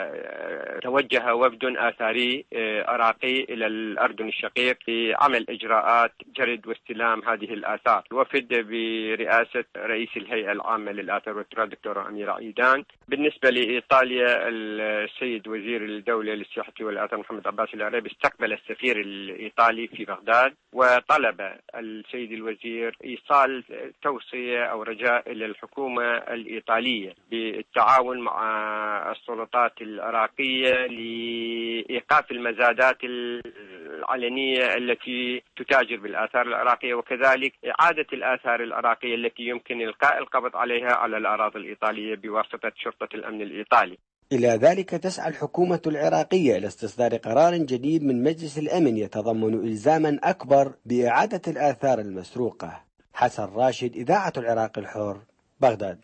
S19: وتوجه وفد آثاري عراقي إلى الأردن الشقيق لعمل إجراءات جرد واستلام هذه الآثار. الوفد برئاسة رئيس الهيئة العامة للآثار والتراث الدكتورة أميرة عيدان. بالنسبة لإيطاليا، السيد وزير الدولة للسياحة والآثار محمد عباس العريبي استقبل السفير الإيطالي في بغداد، وطلب السيد الوزير إيصال توصية أو رجاء إلى الحكومة الإيطالية بالتعاون مع السلطات العراقية لإيقاف المزادات العلنية التي تتاجر بالآثار العراقية، وكذلك إعادة الآثار العراقية التي يمكن إلقاء القبض عليها على الأراضي الإيطالية بواسطة شرطة الأمن الإيطالي.
S18: إلى ذلك تسعى الحكومة العراقية إلى استصدار قرار جديد من مجلس الأمن يتضمن إلزاما أكبر بإعادة الآثار المسروقة. حسن راشد، إذاعة العراق الحر، بغداد.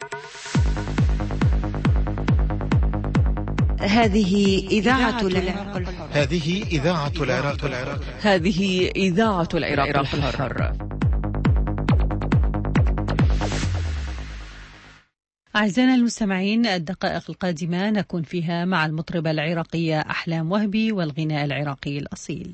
S3: هذه إذاعة العراق الحر.
S2: هذه إذاعة العراق الحر.
S15: هذه إذاعة العراق الحر.
S1: أعزائنا المستمعين، الدقائق القادمة نكون فيها مع المطربة العراقية أحلام وهبي والغناء العراقي الأصيل.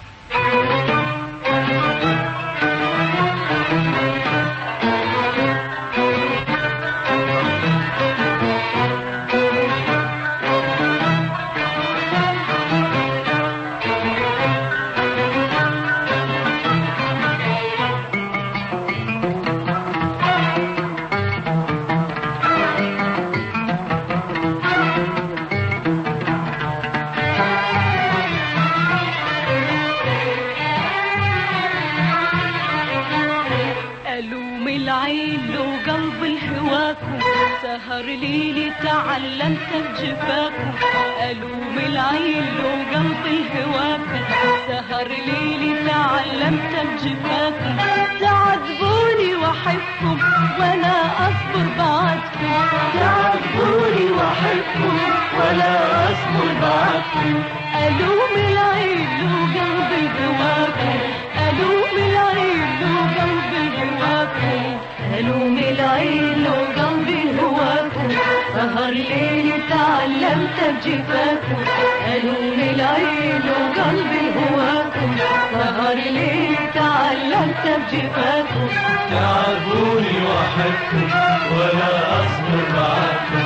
S20: سهر ليلي تعلمت بجفاكم، ألوم العين وقلب الهواكم. سهر ليلي تعلمت بجفاكم، تعذبوني وأحبكم ولا أصبر بعدكم. تعذبوني وأحبكم ولا أصبر بعدكم. ألوم العين وقلب الهواكم، ألوم العين وقلب الهواكم، ألوم العين وقلب الهواكم. سهر ليلي تعلمت بجفاكم، ألوم العين وقلب قلبي هواكم سهر ليلي تعلمت بجفاكم
S8: تعرفوني وحدكم ولا أصبر معكم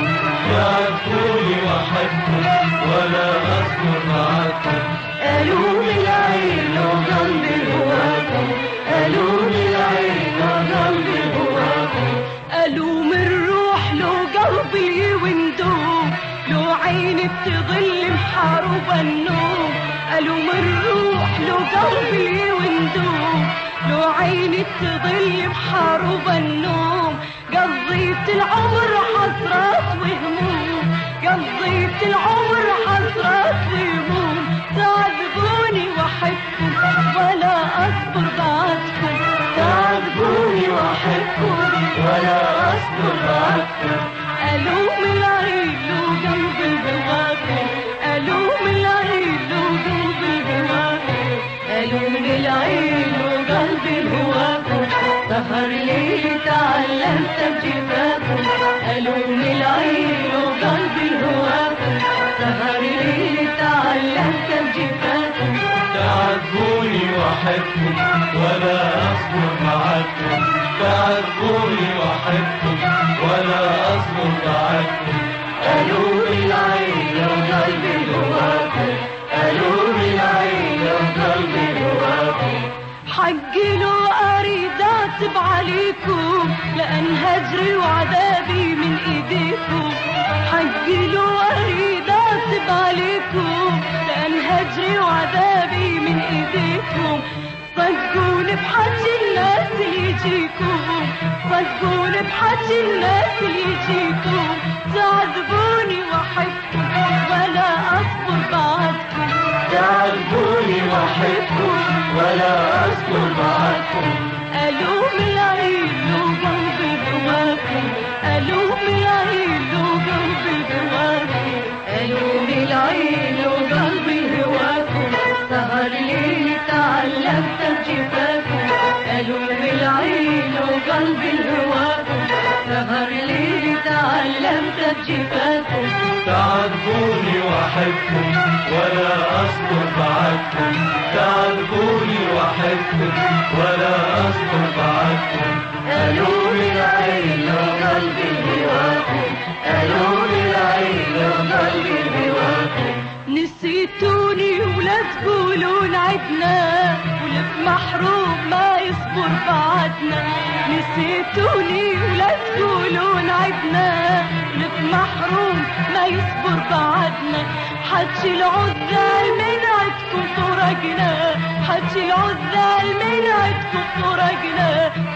S8: تعرفوني وحدكم ولا أصبر معكم
S20: ألوم العين وقلبي هواكم ألوم العين وقلبي هواكم ألوم الروح لو قلبي وندوم لو عيني بتظل محارب النوم ألوم الروح لو قلبي وندوم لو عيني بتظل محارب النوم قضيت العمر حسرات وهموم قضيت العمر حسرات وهموم تعذبوني وحدكم ولا أصبر بعدكم تعذبوني وحدكم ولا أصبر بعدكم ألوم العين وقلبي بهواكم ألوم العين وقلبي بهواكم ألوم العين وقلبي بهواكم سهر ليلي تعلمت بجفاكم ألوم العين وقلبي بهواكم سهر ليلي تعلمت بجفاكم
S8: تعذبوني وحدكم ولا أصبر معكم تعذبوني وحدكم ولا أصبر معكم
S20: ألوم العين وقلبي بهواكم ألوم العين وقلبي بهواكم حقي لو أريد أعتب عليكم لأن هجري وعذابي من إيديكم حقي لو أريد أعتب عليكم لأن هجري وعذابي من إيديكم صدقوني بحكي الناس اللي يجيكم صدقوني بحكي الناس اللي يجيكم تعذبوني وحدكم ولا أصبر بعدكم
S8: تعذبوني وحدكم ولا أصبر معكم
S20: ألوم العين وقلبي بهواكم ألوم العين وقلبي بهواكم ألوم العين وقلبي بهواكم سهر ليلي تعلمت بجفاكم ألوم العين وقلبي بهواكم سهر ليلي تعلمت بجفاكم
S8: تعذبوني وحدكم ولا أصبر بعدكم تعذبوني وحدكم ولا أصبر بعدكم
S20: ألوم العين وقلبي بهواكم ألوم العين وقلبي بهواكم نسيتوني ولا تقولون عدنا ولف محروم ما يصبر بعدنا نسيتوني ولا تقولون عدنا ولف محروم ما يصبر بعدنا حكي العذال من عدكم طرقنا حكي العذال من عدكم طرقنا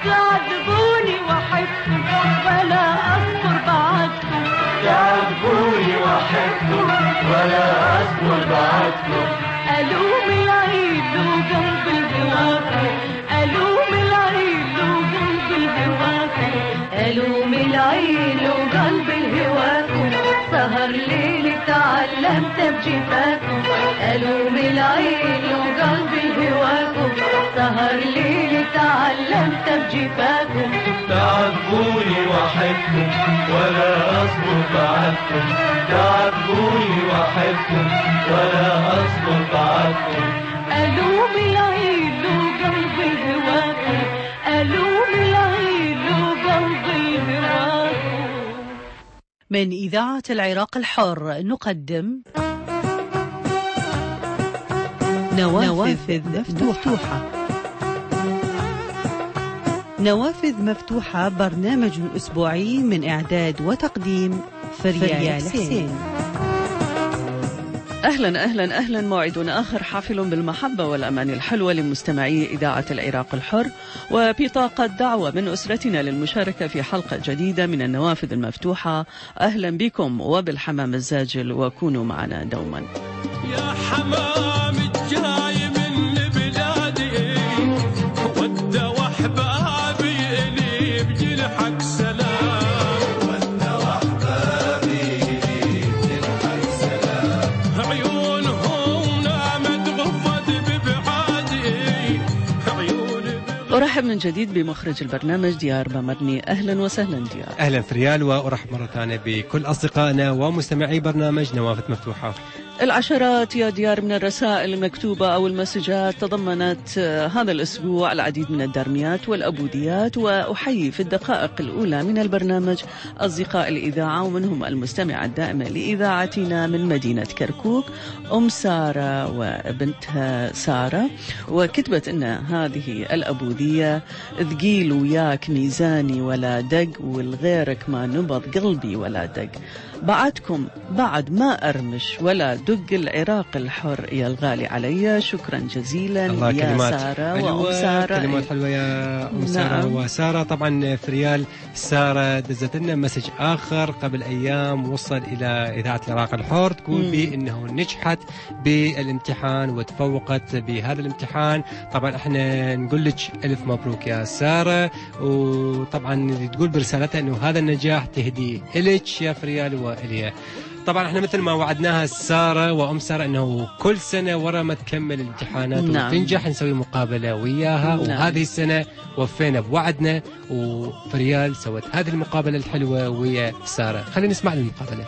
S20: تعذبوني وحدكم ولا أصبر بعدكم
S8: تعذبوني وحدكم ولا أصبر بعدكم
S20: ألوم العين وقلبي بهواكم ألوم العين وقلبي بهواكم ألوم العين وقلبي بهواكم سهر ليلي تعلمت بجفاكم ألوم العين وقلبي بهواكم سهر ليلي تعلمت بجفاكم
S8: تعذبوني وحدكم ولا أصبر بعدكم تعذبوني وحدكم ولا أصبر بعدكم
S20: ألوم العين وقلبي بهواكم ألوم العين وقلبي بهواكم.
S1: من إذاعة العراق الحر نقدم نوافذ مفتوحة. نوافذ مفتوحة برنامج أسبوعي من إعداد وتقديم فريال حسين.
S15: أهلا أهلا أهلا، موعدنا آخر حافل بالمحبة والأمان الحلوة لمستمعي إذاعة العراق الحر، وبطاقة دعوة من أسرتنا للمشاركة في حلقة جديدة من النوافذ المفتوحة. أهلا بكم وبالحمام الزاجل، وكونوا معنا دوما.
S8: يا حمام الجاي من بلادي ودى وحبابي إلي بجنحك سلام ودى وحبابي إلي بجنحك سلام عيونهم نامت غفت ببعادي عيون.
S15: أرحب من جديد بمخرج البرنامج ديار بمرني. أهلا وسهلا ديار.
S21: أهلا فريال، وأرحب مرة ثانية بكل أصدقائنا ومستمعي برنامج نوافذ مفتوحة.
S15: العشرات يا ديار من الرسائل المكتوبة أو المسجات تضمنت هذا الأسبوع العديد من الدارميات والأبوديات، وأحيي في الدقائق الأولى من البرنامج أصدقاء الإذاعة ومنهم المستمعة الدائمة لإذاعتنا من مدينة كركوك أم سارة وبنتها سارة، وكتبت أن هذه الأبودية ثقيل وياك ميزاني ولا دق، والغيرك ما نبض قلبي ولا دق، بعدكم بعد ما أرمش ولا دق العراق الحر يا الغالي علي. شكرا جزيلا
S21: الله
S15: يا
S21: كلمات
S15: سارة وأم سارة.
S21: كلمات حلوة يا أم
S15: نعم.
S21: سارة وسارة. طبعا في ريال سارة دزت لنا مسج آخر قبل أيام وصل إلى إذاعة العراق الحر تقول به إنه نجحت بالامتحان وتفوقت بهذا الامتحان. طبعا احنا نقول لك ألف مبروك يا سارة، وطبعا تقول برسالتها إنه هذا النجاح تهدي إلك يا فريال وإليا. طبعا احنا مثل ما وعدناها سارة وأم سارة انه كل سنة ورا ما تكمل الامتحانات
S15: نعم.
S21: وتنجح نسوي مقابلة وياها. نعم. وهذه السنة وفينا بوعدنا وفريال سوت هذه المقابلة الحلوة ويا سارة. خلينا نسمع المقابلة.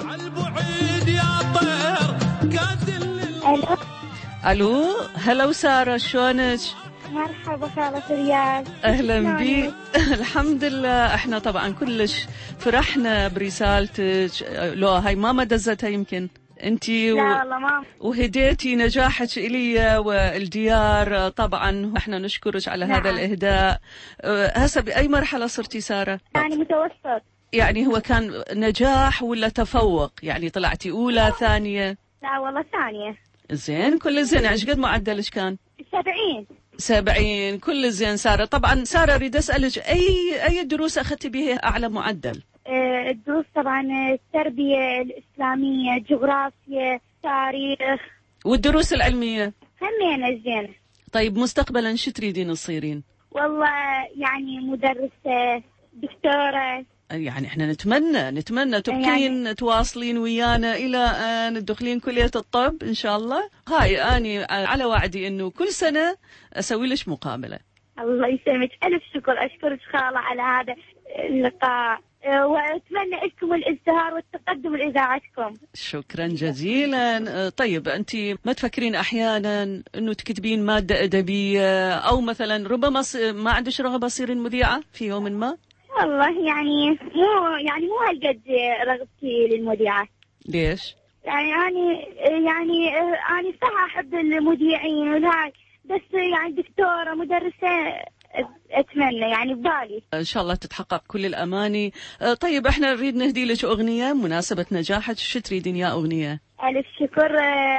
S22: الو
S15: الو هلا سارة، شلونك؟
S22: مرحبا خالة ريال.
S15: اهلا بيك. الحمد لله، احنا طبعا كلش فرحنا برسالتك. لو هاي ماما دزتها يمكن انتي و...
S22: لا والله ماما،
S15: وهديتي نجاحك الي والديار. طبعا احنا نشكرك على
S22: نعم.
S15: هذا الاهداء. هسه باي مرحله صرتي ساره؟
S22: يعني متوسط.
S15: يعني هو كان نجاح ولا تفوق؟ يعني طلعتي اولى ثانيه؟
S22: لا والله ثانية.
S15: زين، كل زين. ايش قد معدلك كان؟
S22: سبعين.
S15: سبعين، كل زين سارة. طبعا سارة أريد أسألك أي أي دروس أخذتي بها أعلى معدل؟
S22: آه، الدروس طبعا التربية الإسلامية، جغرافيا، تاريخ.
S15: والدروس العلمية؟
S22: همين زين.
S15: طيب مستقبلا شو تريدين تصيرين؟
S22: والله يعني مدرسة، دكتورة.
S15: يعني احنا نتمنى نتمنى تبقين يعني تواصلين ويانا الى ان تدخلين كلية الطب ان شاء الله. هاي اني على وعدي انه كل سنة اسوي لك مقابلة.
S22: الله يسلمك، الف شكر. اشكرك خالة على هذا اللقاء، واتمنى لكم الازدهار والتقدم لاذاعتكم.
S15: شكرا جزيلا. طيب انت ما تفكرين احيانا انه تكتبين مادة ادبية او مثلا ربما ما عندك رغبة تصيرين مذيعة في يوم ما؟
S22: والله يعني مو يعني مو هالقد رغبتي للمذيعات.
S15: ليش؟
S22: يعني أنا يعني أنا صح أحب المذيعين وهاي، بس يعني دكتورة مدرسة أتمنى يعني ببالي.
S15: إن شاء الله تتحقق كل الأماني. طيب إحنا نريد نهدي لك أغنية مناسبة نجاحك. شو تريدين يا أغنية؟
S22: ألف شكر.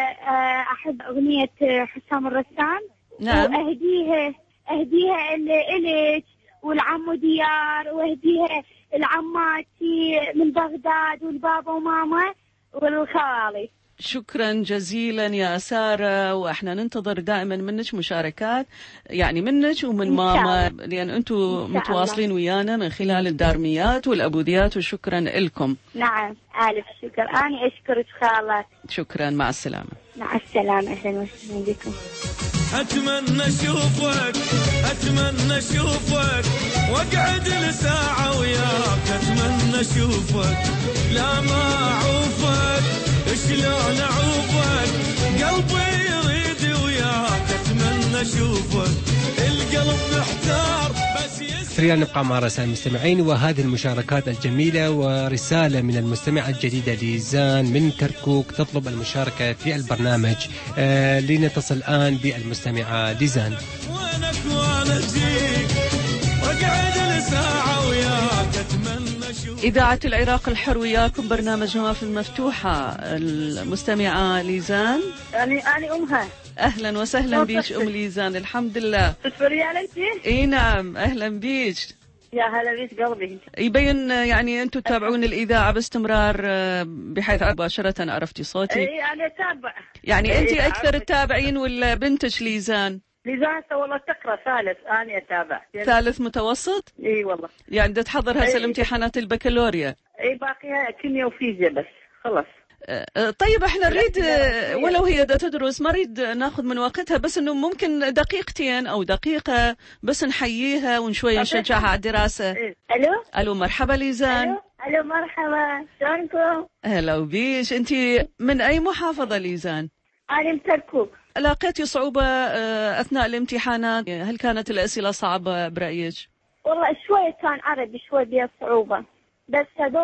S22: أحب أغنية حسام الرسام.
S15: نعم.
S22: وأهديها أهديها إلك والعم ديار، واهديها العماتي من بغداد والبابا وماما والخالي.
S15: شكرا جزيلا يا سارة، واحنا ننتظر دائما منك مشاركات، يعني منك ومن ماما، لان انتم متواصلين ويانا من خلال الدارميات والابوديات، وشكرا لكم.
S22: نعم الف شكر. انا اشكرك خالة.
S15: شكرا، مع السلامة.
S22: مع السلامة، اهلا وسهلا بكم.
S8: أتمنى أشوفك أتمنى أشوفك وأقعد لساعة وياك. أتمنى أشوفك لا ما أعوفك، شلون أعوفك قلبي يريد وياك. أتمنى أشوفك القلب محتار بس يس.
S21: فريال نبقى مع رسائل المستمعين وهذه المشاركات الجميلة، ورسالة من المستمعة الجديدة ليزان من كركوك تطلب المشاركة في البرنامج. آه لنتصل الآن بالمستمعة ليزان.
S8: وينك وانا اجيك واقعد لساعة وياك. أتمنى أشوفك.
S15: إذاعة العراق الحر وياكم، برنامج نوافذ مفتوحة. المستمعة ليزان.
S22: أنا أنا أمها.
S15: أهلا وسهلا بيش أم ليزان. الحمد لله.
S22: تسفريال أنت؟
S15: إي نعم، أهلا بيش.
S22: يا هلا بيش قلبي.
S15: يبين يعني أنتم تتابعون الإذاعة باستمرار بحيث مباشرة عرفتي صوتي.
S22: إي أنا أتابع.
S15: يعني أنت أكثر التابعين ولا بنتش ليزان؟
S22: ليزان والله تقرأ ثالث، أنا أتابع.
S15: ثالث متوسط؟
S22: إي والله.
S15: يعني بدها تحضر هسه الامتحانات البكالوريا.
S22: إي باقيها كيمياء وفيزياء بس خلص.
S15: طيب احنا نريد ولو هي دا تدرس ما نريد ناخذ من وقتها، بس انه ممكن دقيقتين او دقيقة بس نحييها ونشوية نشجعها على الدراسة.
S22: الو
S15: الو مرحبا ليزان.
S22: الو الو مرحبا، شلونكم؟
S15: هلا وبيش. انت من اي محافظة ليزان؟
S22: انا من كركوك.
S15: لاقيتي صعوبة اثناء الامتحانات؟ هل كانت الاسئلة صعبة برأيك؟
S22: والله شوي كان عربي شوي بها صعوبة، بس هذول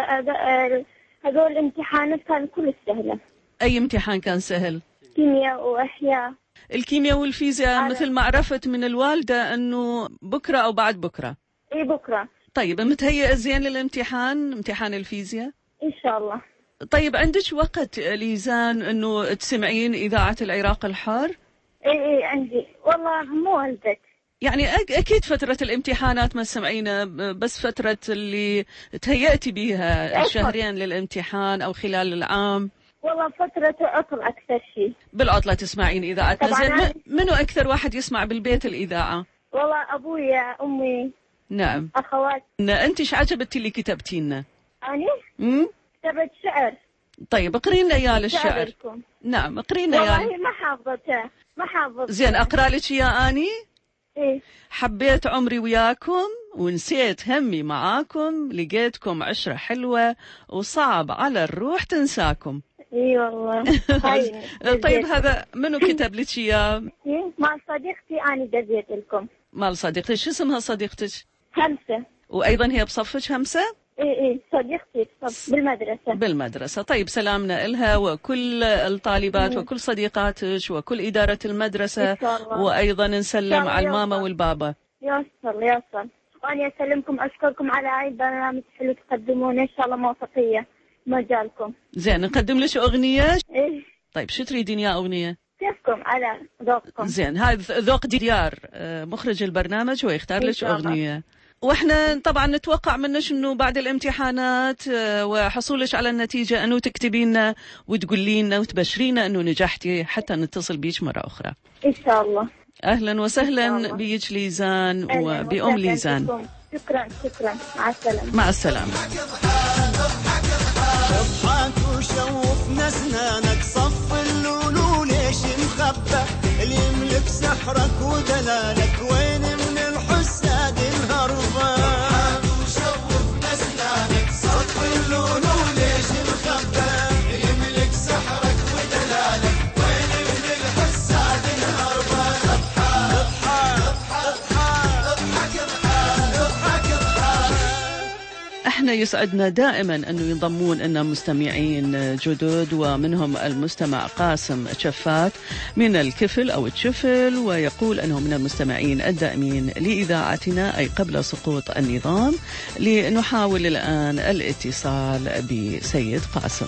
S22: هذول الامتحانات كانوا كل سهلة.
S15: اي امتحان كان سهل؟
S22: كيمياء واحياء.
S15: الكيمياء والفيزياء مثل ما عرفت من الوالدة انه بكرة او بعد بكرة.
S22: اي بكرة.
S15: طيب متهيئة زين للامتحان، امتحان الفيزياء؟
S22: ان شاء الله.
S15: طيب عندك وقت ليزان انه تسمعين اذاعة العراق الحر؟
S22: اي اي عندي، والله مو والدك.
S15: يعني اكيد فترة الامتحانات ما سمعينا، بس فترة اللي تهيأتي بيها الشهرين للامتحان او خلال العام.
S22: والله فترة عطل اكثر شيء.
S15: بالعطلة تسمعين اذاعتنا. زين منو اكثر واحد يسمع بالبيت الاذاعة؟
S22: والله ابويا، امي.
S15: نعم.
S22: اخوات.
S15: انت ايش عجبتي اللي كتبتي لنا؟
S22: اني؟
S15: امم
S22: كتبت شعر.
S15: طيب اقرينا اياه الشعر.
S22: شعركم.
S15: نعم اقرينا اياه.
S22: والله ما حافظته، ما حافظته.
S15: زين اقرا لك اياه اني؟
S22: ايه.
S15: حبيت عمري وياكم ونسيت همي معاكم، لقيتكم عشرة حلوة وصعب على الروح تنساكم.
S22: اي والله.
S15: طيب هذا منو كتب لك اياه؟
S22: مع صديقتي انا دزيت لكم.
S15: مال صديقتك، شو اسمها صديقتك؟
S22: همسة.
S15: وايضا هي بصفك همسة؟
S22: اي اي صديقتي بصف بالمدرسة.
S15: بالمدرسة. طيب سلامنا إلها وكل الطالبات وكل صديقاتك وكل إدارة المدرسة، وايضا نسلم على الماما والبابا.
S22: يوصل يوصل. وانا اسلمكم، اشكركم على اي برنامج حلو تقدمونه، ان شاء الله موفقية مجالكم.
S15: زين نقدم لك اغنية؟
S22: ايه.
S15: طيب شو تريدين يا اغنية؟
S22: كيفكم على ذوقكم.
S15: زين هذا ذوق ديار مخرج البرنامج ويختار لك اغنية، واحنا طبعا نتوقع منك انه بعد الامتحانات وحصولك على النتيجة انه تكتبي لنا وتقولي لنا وتبشرينا انه نجحتي حتى نتصل بيك مرة اخرى.
S22: ان شاء الله.
S15: اهلا وسهلا بيك ليزان وبأم ليزان.
S22: شكرا شكرا، مع السلامة.
S15: مع السلامة.
S8: اضحك وشوفنا اسنانك، صف اللولو ليش مخبى؟ اللي يملك سحرك ودلالك وين من الحساد الهربان؟ اضحك وشوفنا اسنانك، صف اللولو ليش مخبى؟ اللي يملك سحرك ودلالك وين من الحساد الهربان؟ اضحك اضحك اضحك اضحك اضحك.
S15: احنا يسعدنا دائما انه ينضمون لنا مستمعين جدد، ومنهم المستمع قاسم شفات من الكفل او الشفل، ويقول انه من المستمعين الدائمين لاذاعتنا اي قبل سقوط النظام. لنحاول الان الاتصال بسيد قاسم.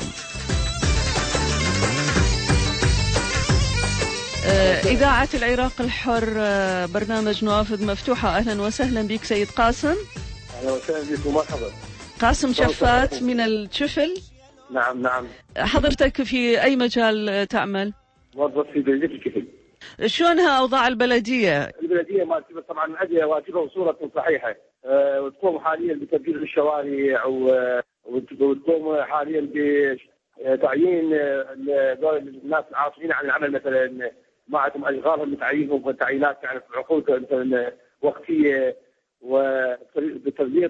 S15: إذاعة العراق الحر، برنامج نوافذ مفتوحة. أهلا وسهلا بك سيد قاسم.
S5: أهلا وسهلا بك ومرحبا.
S15: قاسم شفات من الشفل.
S5: نعم نعم.
S15: حضرتك في أي مجال تعمل؟
S5: موظف في بلدية الكفل.
S15: شلونها أوضاع البلدية؟
S5: البلدية ما طبعا أدية واجبة وصورة صحيحة، أه وتقوم حاليا بتبديل الشوارع وتقوم حاليا بتعيين الناس العاطلين عن العمل، مثلا ما عندهم أشغالهم بتعيينهم وتعيينات يعني في عقود مثلا وقتية، وبتربية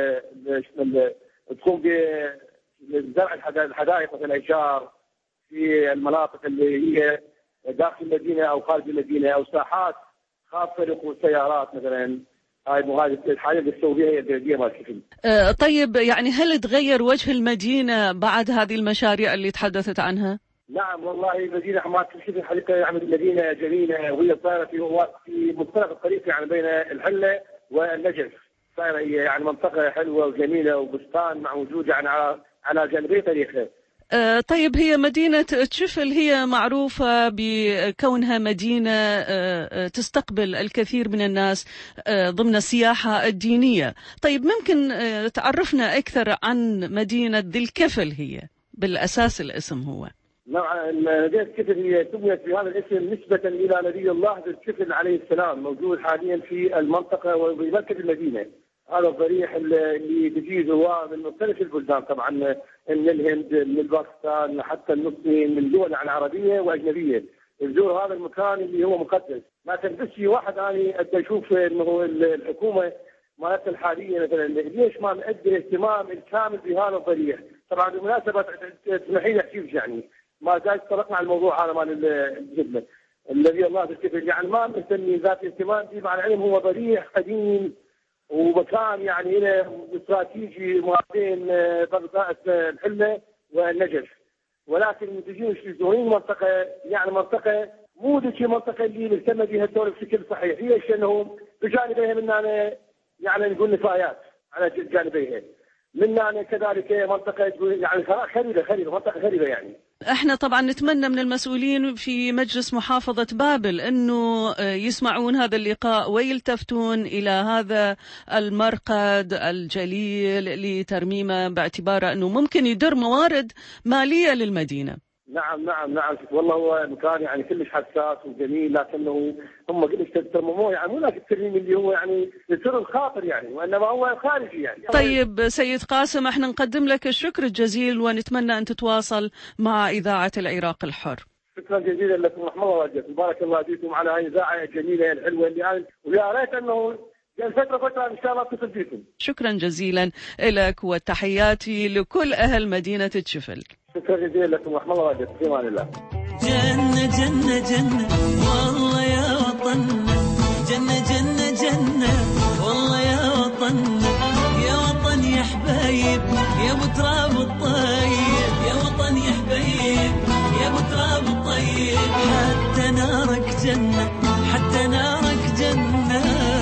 S5: تقوم بزرع الحدائق مثلا الأشجار في المناطق اللي هي داخل المدينة أو خارج المدينة، أو ساحات خاصة لركوب السيارات مثلا. هاي هذه الحاجة اللي تسوي بها البلدية مال الكفل.
S15: أه طيب يعني هل تغير وجه المدينة بعد هذه المشاريع اللي تحدثت عنها؟
S5: نعم والله المدينة مال الكفل حقيقة يعني مدينة جميلة، وهي صارت في في منطقة الطريق يعني بين الحلة والنجف، صايرة هي يعني منطقة حلوة وجميلة وبستان مع وجود يعني على على جانبي طريقها.
S15: أه طيب هي مدينة تشفل هي معروفة بكونها مدينة أه تستقبل الكثير من الناس أه ضمن السياحة الدينية. طيب ممكن أه تعرفنا أكثر عن مدينة ذي الكفل؟ هي بالأساس الاسم هو
S5: نعم مدينة الكفل هي سميت بهذا الاسم نسبة إلى نبي الله ذي الكفل عليه السلام، موجود حاليا في المنطقة وبمركز المدينة. هذا الضريح اللي بيجي زوار من مختلف البلدان، طبعا من الهند، من باكستان، حتى المسلمين من دول عربيه واجنبيه، يزور هذا المكان اللي هو مقدس. ما تنبسي واحد اني اشوف انه الحكومه ما يصل حاليا مثلا ليش ما نؤدي الاهتمام الكامل بهذا الضريح. طبعا بالمناسبه تسمحي لي احكي يعني ما زال تطرقنا على الموضوع هذا مال الجبل الذي الله بالكفر، يعني ما مهتمين ذات الاهتمام به، مع العلم هو ضريح قديم ومكان يعني له استراتيجي ما بين بغداد الحله والنجف، ولكن تجون تزورين منطقه يعني منطقه مو ذيك المنطقه اللي مهتمه بها الدوله بشكل صحيح. ليش؟ لانه بجانبها منا يعني نقول نفايات على جانبيها، منا كذلك منطقه يعني خريبه خريبه منطقه خريبه يعني.
S15: احنا طبعا نتمنى من المسؤولين في مجلس محافظة بابل انه يسمعون هذا اللقاء ويلتفتون الى هذا المرقد الجليل لترميمه، باعتباره انه ممكن يدر موارد مالية للمدينة.
S5: نعم نعم نعم والله هو مكان يعني كلش حساس وجميل، لكنه هم قلش ترمموه يعني مو ذاك الترميم اللي هو يعني يسر الخاطر يعني، وانما هو خارجي يعني.
S15: طيب سيد قاسم، احنا نقدم لك الشكر الجزيل ونتمنى ان تتواصل مع اذاعة العراق الحر.
S5: شكرا جزيلا لكم ورحمه الله وبركاته، بارك الله فيكم على هاي الاذاعه الجميله الحلوه اللي يعني، ويا ريت انه فترة فترة إن شاء الله اتصل فيكم.
S15: شكرا جزيلا لك وتحياتي لكل أهل مدينة تشفل.
S5: شكرا جزيلا لكم ورحمة الله وبركاته، في أمان الله.
S8: جنة جنة جنة والله يا وطن، جنة جنة جنة والله يا وطن، يا وطن يا حبايب يا ابو تراب الطيب، يا وطن يا حبايب يا ابو تراب الطيب، حتى نارك جنة حتى نارك جنة،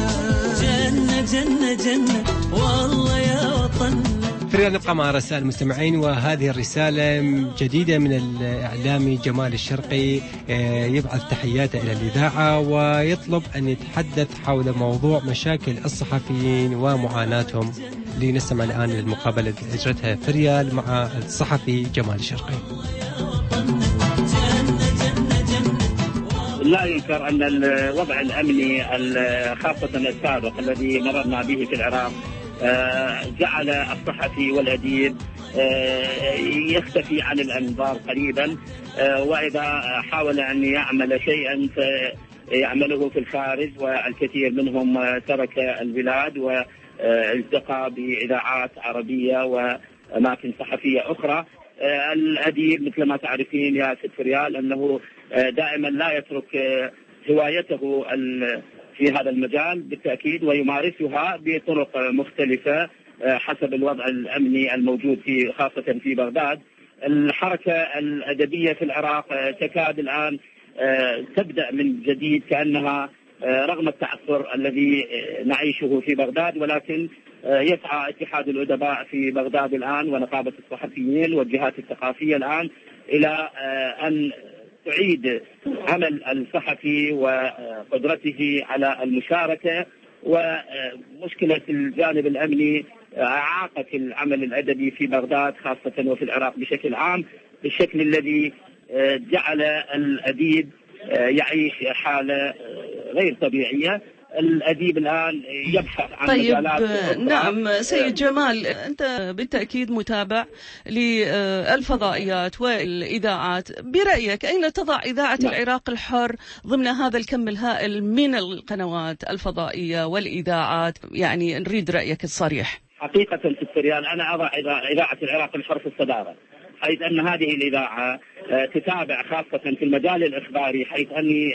S8: جنة جنة جنة والله يا وطن.
S21: فريال نبقى مع رسائل المستمعين، وهذه الرسالة جديدة من الإعلامي جمال الشرقي، يبعث تحياته إلى الإذاعة ويطلب أن يتحدث حول موضوع مشاكل الصحفيين ومعاناتهم. لنستمع الآن للمقابلة التي أجرتها فريال مع الصحفي جمال الشرقي.
S6: لا ينكر أن الوضع الأمني خاصة السابق الذي مررنا به في العراق جعل الصحفي والأديب يختفي عن الأنظار قريبا، وإذا حاول أن يعمل شيئا يعمله في الخارج، والكثير منهم ترك البلاد والتقى بإذاعات عربية وأماكن صحفية أخرى. الأديب مثل ما تعرفين يا ست فريال أنه دائما لا يترك هوايته في هذا المجال بالتأكيد، ويمارسها بطرق مختلفة حسب الوضع الأمني الموجود في خاصة في بغداد. الحركة الأدبية في العراق تكاد الآن تبدأ من جديد كأنها رغم التعثر الذي نعيشه في بغداد، ولكن يسعى اتحاد الأدباء في بغداد الآن ونقابة الصحفيين والجهات الثقافية الآن إلى أن تعيد عمل الصحفي وقدرته على المشاركة. ومشكلة الجانب الأمني أعاقت العمل الأدبي في بغداد خاصة وفي العراق بشكل عام، بالشكل الذي جعل الأديب يعيش حالة غير طبيعية. الأديب الآن يبحث عن
S15: طيب
S6: مجالات.
S15: نعم سيد جمال، أنت بالتأكيد متابع للفضائيات والإذاعات، برأيك أين تضع إذاعة نعم. العراق الحر ضمن هذا الكم الهائل من القنوات الفضائية والإذاعات؟ يعني نريد رأيك الصريح.
S6: حقيقة في السريان أنا أضع إذاعة العراق الحر في الصدارة، حيث أن هذه الإذاعة تتابع خاصة في المجال الإخباري، حيث أني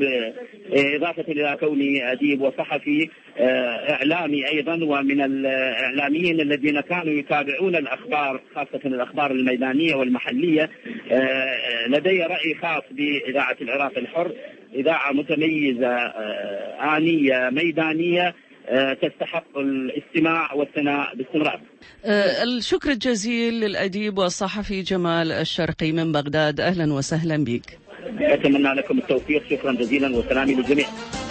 S6: إضافة إلى كوني أديب وصحفي إعلامي أيضا، ومن الإعلاميين الذين كانوا يتابعون الأخبار خاصة الأخبار الميدانية والمحلية. لدي رأي خاص بإذاعة العراق الحر، إذاعة متميزة آنية ميدانية تستحق الاستماع والثناء باستمرار.
S15: أه الشكر الجزيل للأديب والصحفي جمال الشرقي من بغداد، أهلا وسهلا بك.
S6: أتمنى لكم التوفيق، شكرا جزيلا وسلامي للجميع.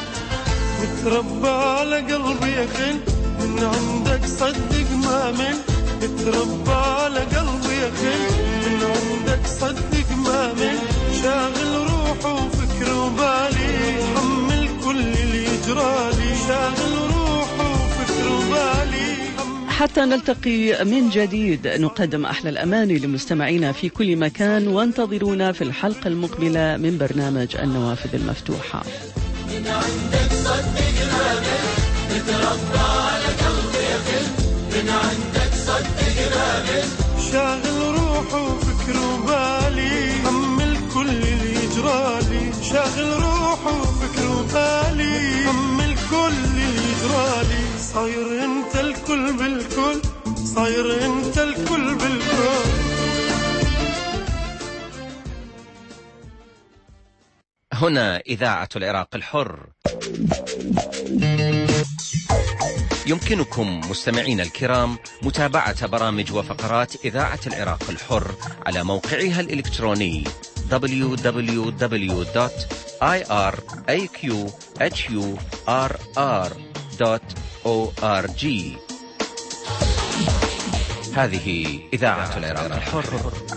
S8: اتربى على قلبي يا خل من عندك صدق ما من، اتربى على قلبي يا خل من عندك صدق ما من، شاغل روحه وفكر وبالي، حمل كل اللي يجرالي، شاغل روحه وفكر وبالي.
S15: حتى نلتقي من جديد نقدم أحلى الأماني لمستمعينا في كل مكان، وانتظرونا في الحلقة المقبلة من برنامج النوافذ المفتوحة. من عندك صدق ما من
S8: نتربى على قلب يخل من عندك صدق راغل شاغل روحه وفكر وبالي هم الكل اللي يجرالي شاغل روحه وفكر وبالي هم الكل اللي يجرالي صاير انت الكل بالكل صاير انت الكل بالكل.
S4: هنا إذاعة العراق الحر. يمكنكم مستمعين الكرام متابعة برامج وفقرات إذاعة العراق الحر على موقعها الإلكتروني دبليو دبليو دبليو دوت آي آر إيه كيو إتش يو آر آر دوت أو آر جي. هذه إذاعة العراق الحر.